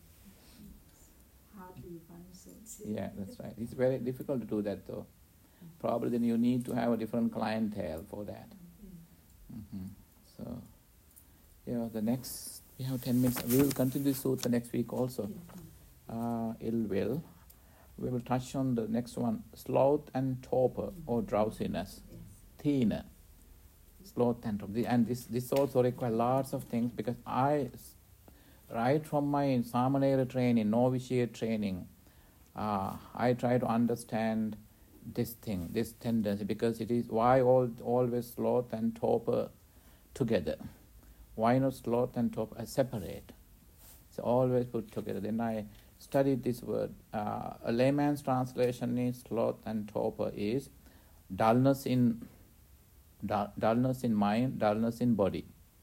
Speaker 4: How do you find sense?
Speaker 1: Yeah, that's right. It's very difficult to do that though. Probably then you need to have a different clientele for that. Mm-hmm. So, yeah, the next, we have ten minutes. We will continue this sutta next week also. Uh, ill will. We will touch on the next one, sloth and torpor or drowsiness. Thina. Sloth and torpor. And this, this also requires lots of things because I, right from my Samanera training, novitiate training, uh, I try to understand this thing, this tendency, because it is why all, always sloth and torpor together. Why not sloth and torpor separate? So always put together. Then I studied this word. Uh, a layman's translation is sloth and torpor is dullness in dull, dullness in mind, dullness in body.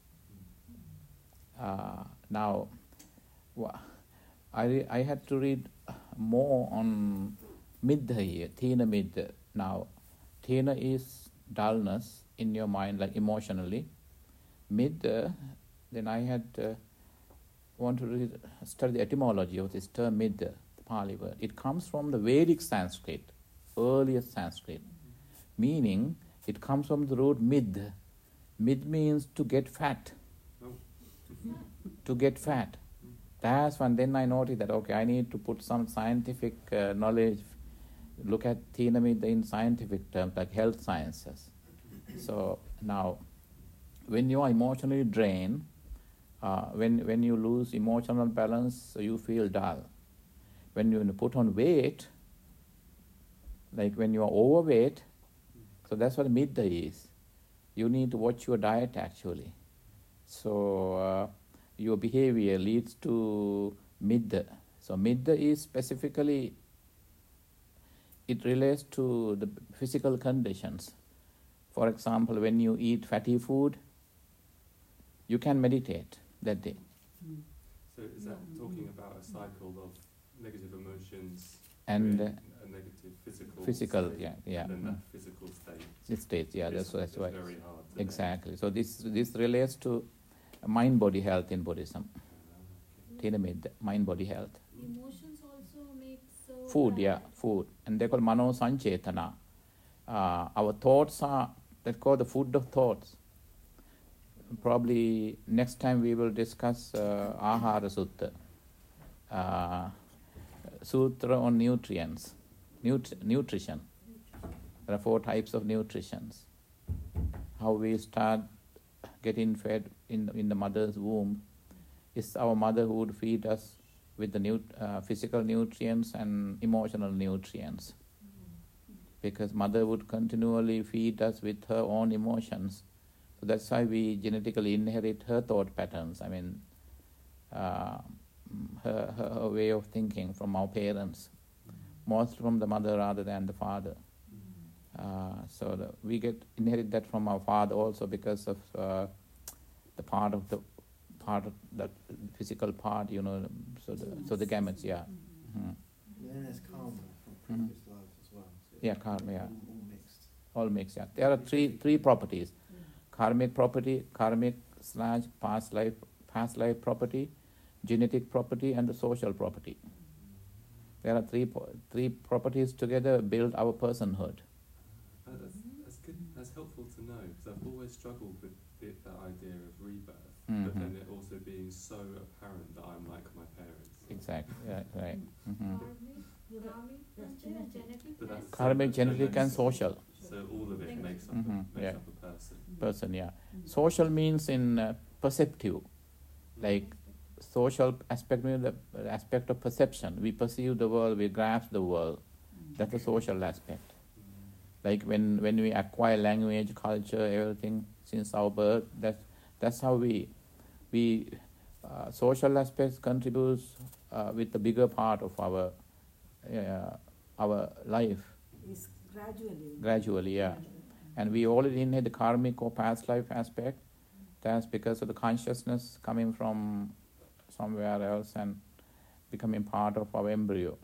Speaker 1: Uh, now, I I had to read more on middha here, thina middha. Now, thina is dullness in your mind, like emotionally. Middha, then I had uh, want to read, study the etymology of this term middha, the Pali word. It comes from the Vedic Sanskrit, earliest Sanskrit, meaning it comes from the root mid. Mid means to get fat. To get fat. That's when then I noticed that, okay, I need to put some scientific uh, knowledge, look at thina middha in scientific terms, like health sciences. So now, when you are emotionally drained, uh, when when you lose emotional balance, so you feel dull. When you put on weight, like when you are overweight, so that's what middha is. You need to watch your diet actually. So uh, your behavior leads to middha. So middha is specifically, it relates to the physical conditions. For example, when you eat fatty food, you can meditate that day.
Speaker 5: Mm.
Speaker 3: So is that talking about a cycle of negative emotions
Speaker 1: And
Speaker 3: with
Speaker 1: uh,
Speaker 3: a negative physical
Speaker 1: Physical,
Speaker 3: state,
Speaker 1: yeah, yeah.
Speaker 3: and then
Speaker 1: mm.
Speaker 3: that physical state
Speaker 1: It states, yeah,
Speaker 3: is,
Speaker 1: that's that's
Speaker 3: is
Speaker 1: why.
Speaker 3: very hard to
Speaker 1: Exactly. So this this relates to mind-body health in Buddhism.
Speaker 3: Uh,
Speaker 1: Tinamid, mind-body health.
Speaker 2: Emotions also make so
Speaker 1: Food,
Speaker 2: bad.
Speaker 1: yeah, food. And they call mano sanchetana. Uh, our thoughts are, that's called the food of thoughts. Probably next time we will discuss uh, Ahara Sutta, uh, Sutra on nutrients, nut- nutrition. There are four types of nutritions. How we start getting fed in, in the mother's womb is our mother who would feed us with the nu- uh, physical nutrients and emotional nutrients. Because mother would continually feed us with her own emotions. So that's why we genetically inherit her thought patterns. I mean, uh, her, her, her way of thinking from our parents. Most from the mother rather than the father. Uh, so the, we get inherit that from our father also because of uh, the part of the part of the physical part, you know. So the so the gametes, yeah. Mm-hmm.
Speaker 6: And then there's karma from
Speaker 1: Mhm.
Speaker 6: previous lives as well. So
Speaker 1: Yeah, karma, yeah.
Speaker 6: All, all mixed.
Speaker 1: All mixed, yeah. There are three three properties: karmic property, karmic slash past life, past life property, genetic property, and the social property. There are three po- three properties together build our personhood.
Speaker 3: Uh, that's, that's good. That's helpful to know because I've always struggled with the, that idea of rebirth, but
Speaker 1: Mhm.
Speaker 3: then it also being so apparent that I'm like my parents.
Speaker 1: Exactly. Yeah, right. hmm
Speaker 2: Karmic,
Speaker 5: Yeah, but
Speaker 2: karmic,
Speaker 5: that's
Speaker 2: and then
Speaker 5: genetic.
Speaker 2: genetic,
Speaker 3: But
Speaker 2: and
Speaker 3: that's
Speaker 1: Karmic,
Speaker 3: so-
Speaker 1: genetic,
Speaker 3: so
Speaker 1: and
Speaker 3: that's-
Speaker 1: social.
Speaker 3: So all of it
Speaker 2: Thank
Speaker 3: makes
Speaker 2: you.
Speaker 3: up
Speaker 1: Mhm,
Speaker 3: a, makes
Speaker 1: yeah.
Speaker 3: up a person.
Speaker 1: Person, yeah.
Speaker 5: Mm.
Speaker 1: Social means in uh, perceptive, like social aspect means the uh, aspect of perception. We perceive the world, we grasp the world. That's the social aspect. Like when, when we acquire language, culture, everything since our birth, that's that's how we we uh, social aspects contributes uh, with the bigger part of our uh, our life
Speaker 5: It's gradually.
Speaker 1: gradually, yeah. And we already inherit the karmic or past life aspect. That's because of the consciousness coming from somewhere else and becoming part of our embryo.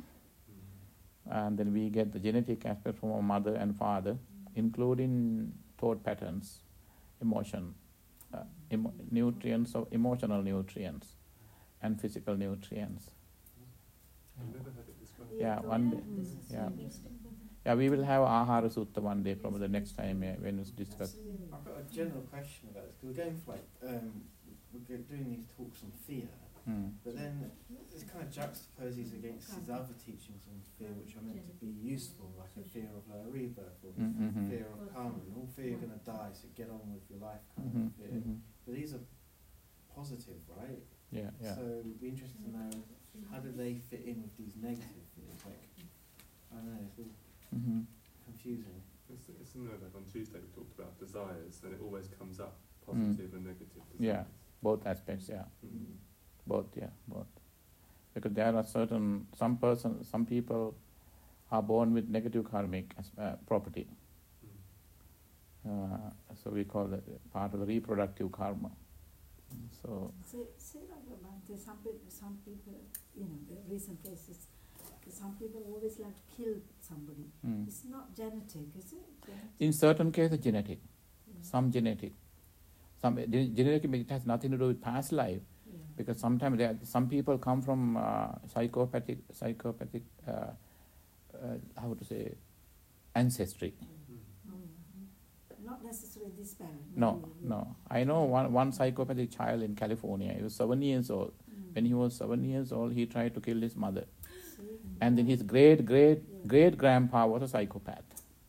Speaker 1: And then we get the genetic aspect from our mother and father, including thought patterns, emotion, uh, emo- nutrients of emotional nutrients, and physical nutrients.
Speaker 3: I've never had it described.
Speaker 1: Yeah, one day.
Speaker 2: this is
Speaker 1: Yeah.
Speaker 2: interesting.
Speaker 1: Yeah, we will have Ahara Sutta one day, probably the next time uh, when we discuss.
Speaker 6: I've got a general question about this because we're going for like um, we're go- doing these talks on fear,
Speaker 1: Hmm.
Speaker 6: but then this kind of juxtaposes against his other teachings on fear, which are meant to be useful, like a fear of a rebirth or
Speaker 1: Mm, mhm.
Speaker 6: fear of karma. And all fear you're going to die, so get on with your life kind
Speaker 1: Mhm,
Speaker 6: of fear.
Speaker 1: mhm.
Speaker 6: But these are positive, right?
Speaker 1: Yeah, yeah.
Speaker 6: So it'd be interesting to know how do they fit in with these negative fears? Like, I don't know, it's all
Speaker 1: Mhm.
Speaker 6: confusing.
Speaker 3: It's, it's similar like on Tuesday we talked about desires and it always comes up positive and negative desires.
Speaker 1: Yeah. Both aspects, yeah.
Speaker 3: Mm.
Speaker 1: Both, yeah, both. Because there are certain, some person, some people are born with negative karmic as- uh, property. Uh, so we call it part of the reproductive karma. So,
Speaker 8: Say, say like about this, some people, some people, you know, the recent cases, some people always like to kill somebody.
Speaker 1: mm.
Speaker 8: It's not genetic, is it? Genetic?
Speaker 1: in certain cases genetic,
Speaker 8: Yeah.
Speaker 1: some genetic. Some ge- genetic, it has nothing to do with past life.
Speaker 8: Yeah.
Speaker 1: Because sometimes there, some people come from uh, psychopathic, psychopathic, uh, uh, how to say, ancestry.
Speaker 3: Mm.
Speaker 8: Oh, yeah. Not necessarily this parent.
Speaker 1: No,
Speaker 8: maybe,
Speaker 1: no. I know one, one psychopathic child in California. He was seven years old.
Speaker 8: Mm.
Speaker 1: When he was seven years old, he tried to kill his mother.
Speaker 8: See?
Speaker 1: And then his great, great, great grandpa was a psychopath.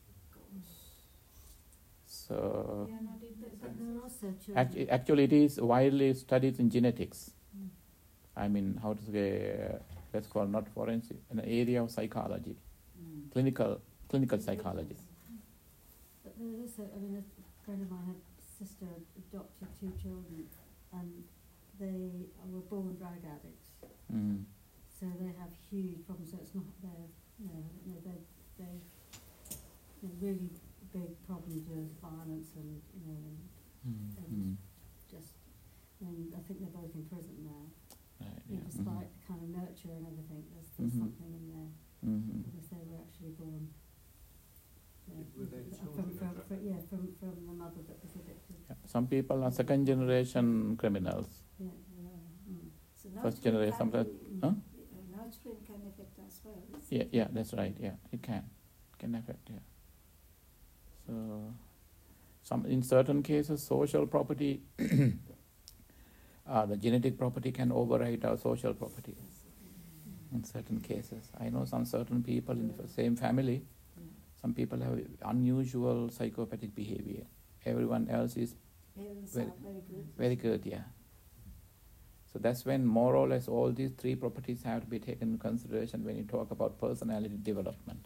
Speaker 1: So,
Speaker 2: We are not in the
Speaker 5: But there are also children.
Speaker 1: act- actually, it is widely studied in genetics.
Speaker 5: Mm.
Speaker 1: I mean, how to say, uh, let's call not forensic, an area of psychology,
Speaker 8: Mm.
Speaker 1: clinical, clinical psychology.
Speaker 5: But there is also, I mean, a friend of mine, her sister adopted two children, and they were born drug addicts.
Speaker 1: Mm.
Speaker 5: So they have huge problems. So it's not their, you know, you know they they you know, really big problems with violence and you know and
Speaker 1: Mm.
Speaker 5: just. And I think they're both in prison now.
Speaker 1: Right,
Speaker 5: You know,
Speaker 1: yeah.
Speaker 5: despite the kind of nurture and everything, there's, there's
Speaker 1: Mhm.
Speaker 5: something in there
Speaker 1: Mhm.
Speaker 5: because they were actually naturally born. Uh,
Speaker 3: Were they
Speaker 5: uh,
Speaker 3: children
Speaker 5: from,
Speaker 3: of
Speaker 5: from,
Speaker 3: drug
Speaker 5: from, yeah, from, from the mother that was addicted.
Speaker 1: Yeah. Some people are second generation criminals.
Speaker 5: Yeah, uh, mm.
Speaker 8: So
Speaker 1: First
Speaker 8: nurturing
Speaker 1: generation,
Speaker 8: can
Speaker 1: sometimes-
Speaker 8: be-
Speaker 1: huh?
Speaker 8: uh, nurturing can affect as well. isn't
Speaker 1: Yeah,
Speaker 8: it?
Speaker 1: yeah, that's right. Yeah, it can, can affect. Yeah. So, some in certain cases, social property, uh, the genetic property can override our social property. In certain cases, I know some certain people in the same family.
Speaker 5: Yeah.
Speaker 1: Some people have unusual psychopathic behavior. Everyone else is
Speaker 8: Parents
Speaker 1: Very-
Speaker 8: are very good.
Speaker 1: very good. Yeah. So that's when more or less all these three properties have to be taken into consideration when you talk about personality development.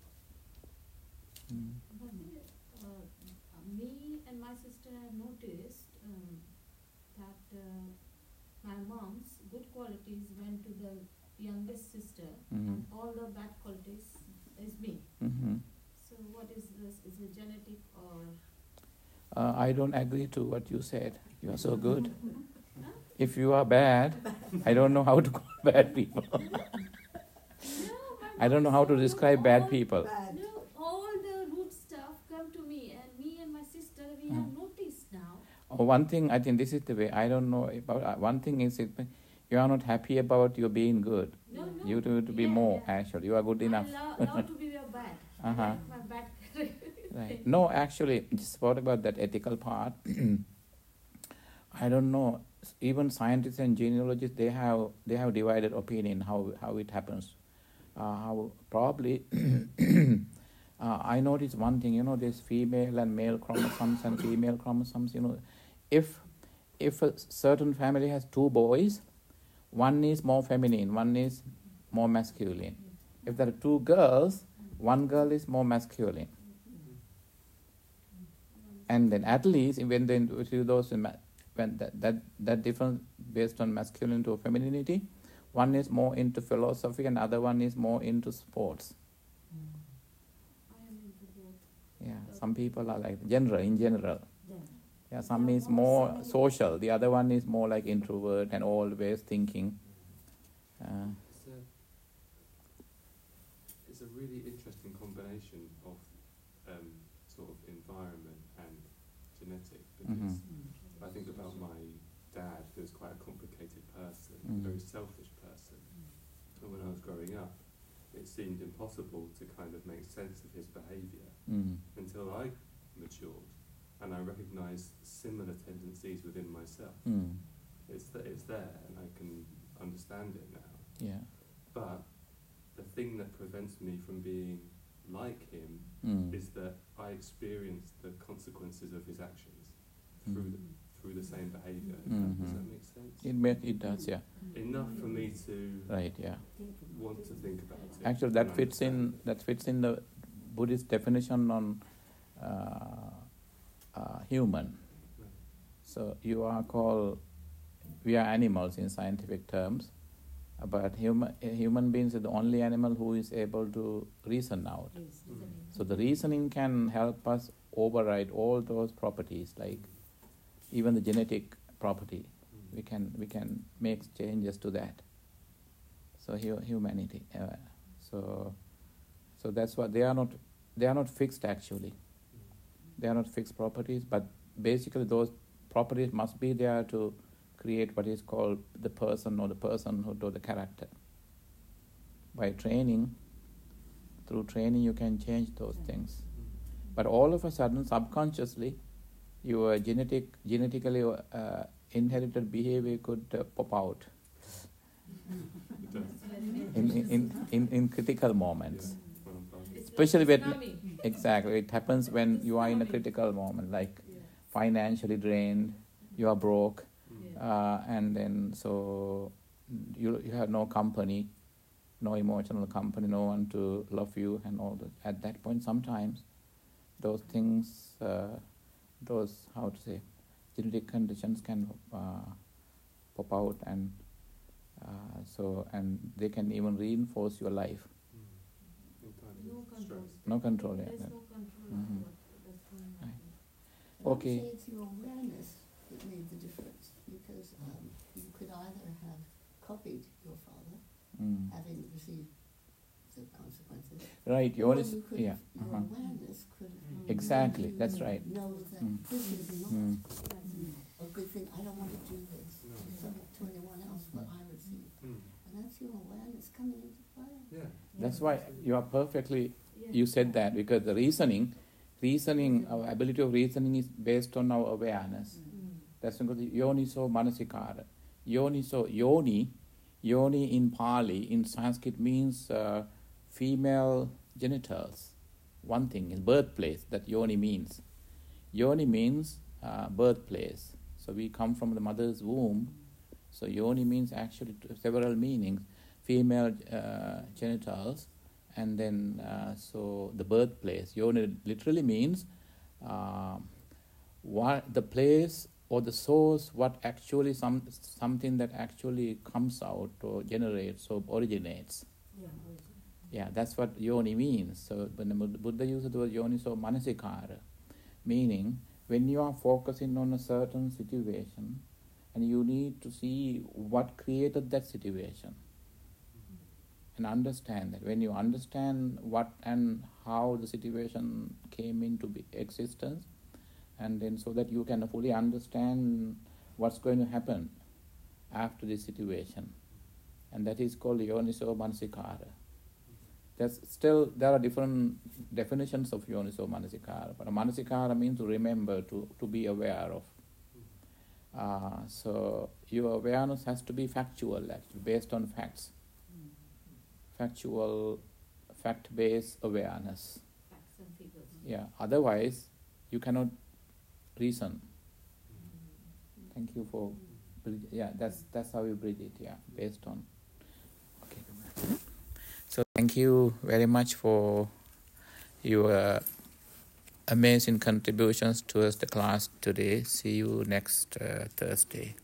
Speaker 1: Mm.
Speaker 2: But uh, uh, me and my sister have noticed um, that uh, my mom's good qualities went to the youngest sister,
Speaker 1: Mhm.
Speaker 2: and all the bad qualities is me.
Speaker 1: Mm-hmm.
Speaker 2: So what is this? Is it genetic or?
Speaker 1: Uh, I don't agree to what you said. You are so good. If you are bad, I don't know how to call bad people.
Speaker 2: No, my
Speaker 1: I don't know
Speaker 2: mom
Speaker 1: how to
Speaker 2: said,
Speaker 1: describe
Speaker 2: "Look,
Speaker 1: bad
Speaker 2: all-
Speaker 1: people.
Speaker 8: Bad.
Speaker 2: No, all the root stuff come to me, and me and my sister, we
Speaker 1: Mm.
Speaker 2: have noticed now.
Speaker 1: Oh, one thing, I think this is the way. I don't know about. Uh, one thing is, it, you are not happy about your being good.
Speaker 2: No, no.
Speaker 1: You do to be
Speaker 2: Yeah,
Speaker 1: more.
Speaker 2: yeah.
Speaker 1: Actually, you are good enough.
Speaker 2: I love, love to be a bad. I
Speaker 1: Uh-huh.
Speaker 2: like my bad character.
Speaker 1: Right. No, actually, just what about that ethical part? I don't know. Even scientists and genealogists, they have they have divided opinion how how it happens. Uh, how probably. uh, I noticed one thing. You know, there's female and male chromosomes and female chromosomes. You know, if if a certain family has two boys, one is more feminine, one is more masculine. If there are two girls, one girl is more masculine. And then at least when then those when that, that that difference based on masculinity or femininity, one is more into philosophy and other one is more into sports.
Speaker 2: I am into both.
Speaker 1: Yeah, some people are like general in general.
Speaker 5: Yeah.
Speaker 1: Yeah, some
Speaker 8: Yeah,
Speaker 1: is
Speaker 8: more
Speaker 1: more
Speaker 8: semi-
Speaker 1: social. The other one is more like introvert and always thinking. Uh,
Speaker 3: It's a, it's a really interesting combination of um, sort of environment and genetic, because
Speaker 1: Mhm.
Speaker 3: I think about my dad, who's quite a complicated person, a
Speaker 1: Mm.
Speaker 3: very selfish person, and when I was growing up, it seemed impossible to kind of make sense of his behaviour
Speaker 1: mm,
Speaker 3: until I matured, and I recognised similar tendencies within myself.
Speaker 1: mm,
Speaker 3: It's th- it's there, and I can understand it now.
Speaker 1: yeah.
Speaker 3: But the thing that prevents me from being like him
Speaker 1: Mm,
Speaker 3: is that I experience the consequences of his actions through
Speaker 1: Mm.
Speaker 3: the, through the same behaviour.
Speaker 1: Mhm.
Speaker 3: Does that make sense?
Speaker 1: it make, it does, yeah.
Speaker 3: Enough for me to
Speaker 1: Right, yeah.
Speaker 5: Think about
Speaker 3: want
Speaker 5: it.
Speaker 3: to think about it.
Speaker 1: Actually, that
Speaker 3: and
Speaker 1: fits in.
Speaker 3: understand.
Speaker 1: That fits in the Buddhist definition on uh, uh, human.
Speaker 3: Right.
Speaker 1: So you are called. We are animals in scientific terms, uh, but human human beings are the only animal who is able to reason out.
Speaker 5: Yes.
Speaker 3: Mm.
Speaker 1: So the reasoning can help us override all those properties, like even the genetic property.
Speaker 3: Mm.
Speaker 1: We can we can make changes to that. So hu- humanity. Uh, so so that's what they are not. They are not fixed actually.
Speaker 3: Mm.
Speaker 1: They are not fixed properties, but basically those properties must be there to create what is called the person or the person who do the character. By training, through training you can change those things.
Speaker 3: Mm.
Speaker 1: But all of a sudden, subconsciously, your genetic, genetically uh, inherited behavior could uh, pop out
Speaker 3: It does.
Speaker 1: in, in, in, in critical moments.
Speaker 3: Yeah. When I'm bugged.
Speaker 2: It's
Speaker 1: Especially
Speaker 2: like
Speaker 1: when-
Speaker 2: tsunami.
Speaker 1: Exactly, it happens when you are in a critical moment, like
Speaker 2: Yeah.
Speaker 1: financially drained, you are broke,
Speaker 3: Mm.
Speaker 2: Yeah.
Speaker 1: uh, and then so you you have no company, no emotional company, no one to love you, and all that. At that point, sometimes those things, uh, those how to say, genetic conditions can uh, pop out, and uh, so and they can even reinforce your life.
Speaker 3: Mm. In times
Speaker 2: No
Speaker 3: of
Speaker 2: control.
Speaker 3: stress.
Speaker 1: No control, yeah.
Speaker 2: There's no control
Speaker 1: Mhm.
Speaker 2: of what that's going on.
Speaker 1: Right.
Speaker 4: I would
Speaker 1: Okay.
Speaker 4: say it's your awareness that made the difference, because um, you could either have copied your father,
Speaker 1: Mm.
Speaker 4: having received the consequences.
Speaker 1: Right,
Speaker 4: Or
Speaker 1: your is,
Speaker 4: you could,
Speaker 1: yeah.
Speaker 4: your
Speaker 1: Uh-huh.
Speaker 4: awareness could have
Speaker 1: Exactly,
Speaker 4: made you
Speaker 1: that's right.
Speaker 4: know that
Speaker 1: Mm.
Speaker 4: this is not
Speaker 1: Mm.
Speaker 4: a good thing. I don't want to do this
Speaker 3: No.
Speaker 4: to, to anyone else what I receive.
Speaker 3: Mm.
Speaker 4: And that's your awareness coming into play.
Speaker 3: Yeah.
Speaker 1: That's why you are perfectly,
Speaker 2: Yeah.
Speaker 1: you said that, because the reasoning, reasoning, our ability of reasoning is based on our awareness.
Speaker 2: Mm.
Speaker 1: That's because yoniso manasikara. Yoniso, yoni, yoni in Pali, in Sanskrit means uh, female genitals. One thing is birthplace, that yoni means. Yoni means uh, birthplace. So we come from the mother's womb. So yoni means actually t- several meanings. Female uh, genitals, and then uh, so the birthplace. Yoni literally means uh, what the place or the source, what actually some something that actually comes out or generates or originates.
Speaker 5: Yeah.
Speaker 1: Yeah, that's what yoni means. So when the Bud- Buddha uses the word yoni, so manasikara, meaning when you are focusing on a certain situation, and you need to see what created that situation, and understand that. When you understand what and how the situation came into be- existence, and then so that you can fully understand what's going to happen after this situation, and that is called yoniso manasikara. That's still, there are different definitions of yoniso manasikara, but manasikara means to remember, to, to be aware of. Uh, so your awareness has to be factual, actually, based on facts. Factual, fact-based awareness.
Speaker 2: Facts and figures.
Speaker 1: Yeah. Otherwise, you cannot reason. Thank you for. bridge- Yeah, that's that's how you bridge it. Yeah, based on. Okay. So thank you very much for your amazing contributions towards the class today. See you next uh, Thursday.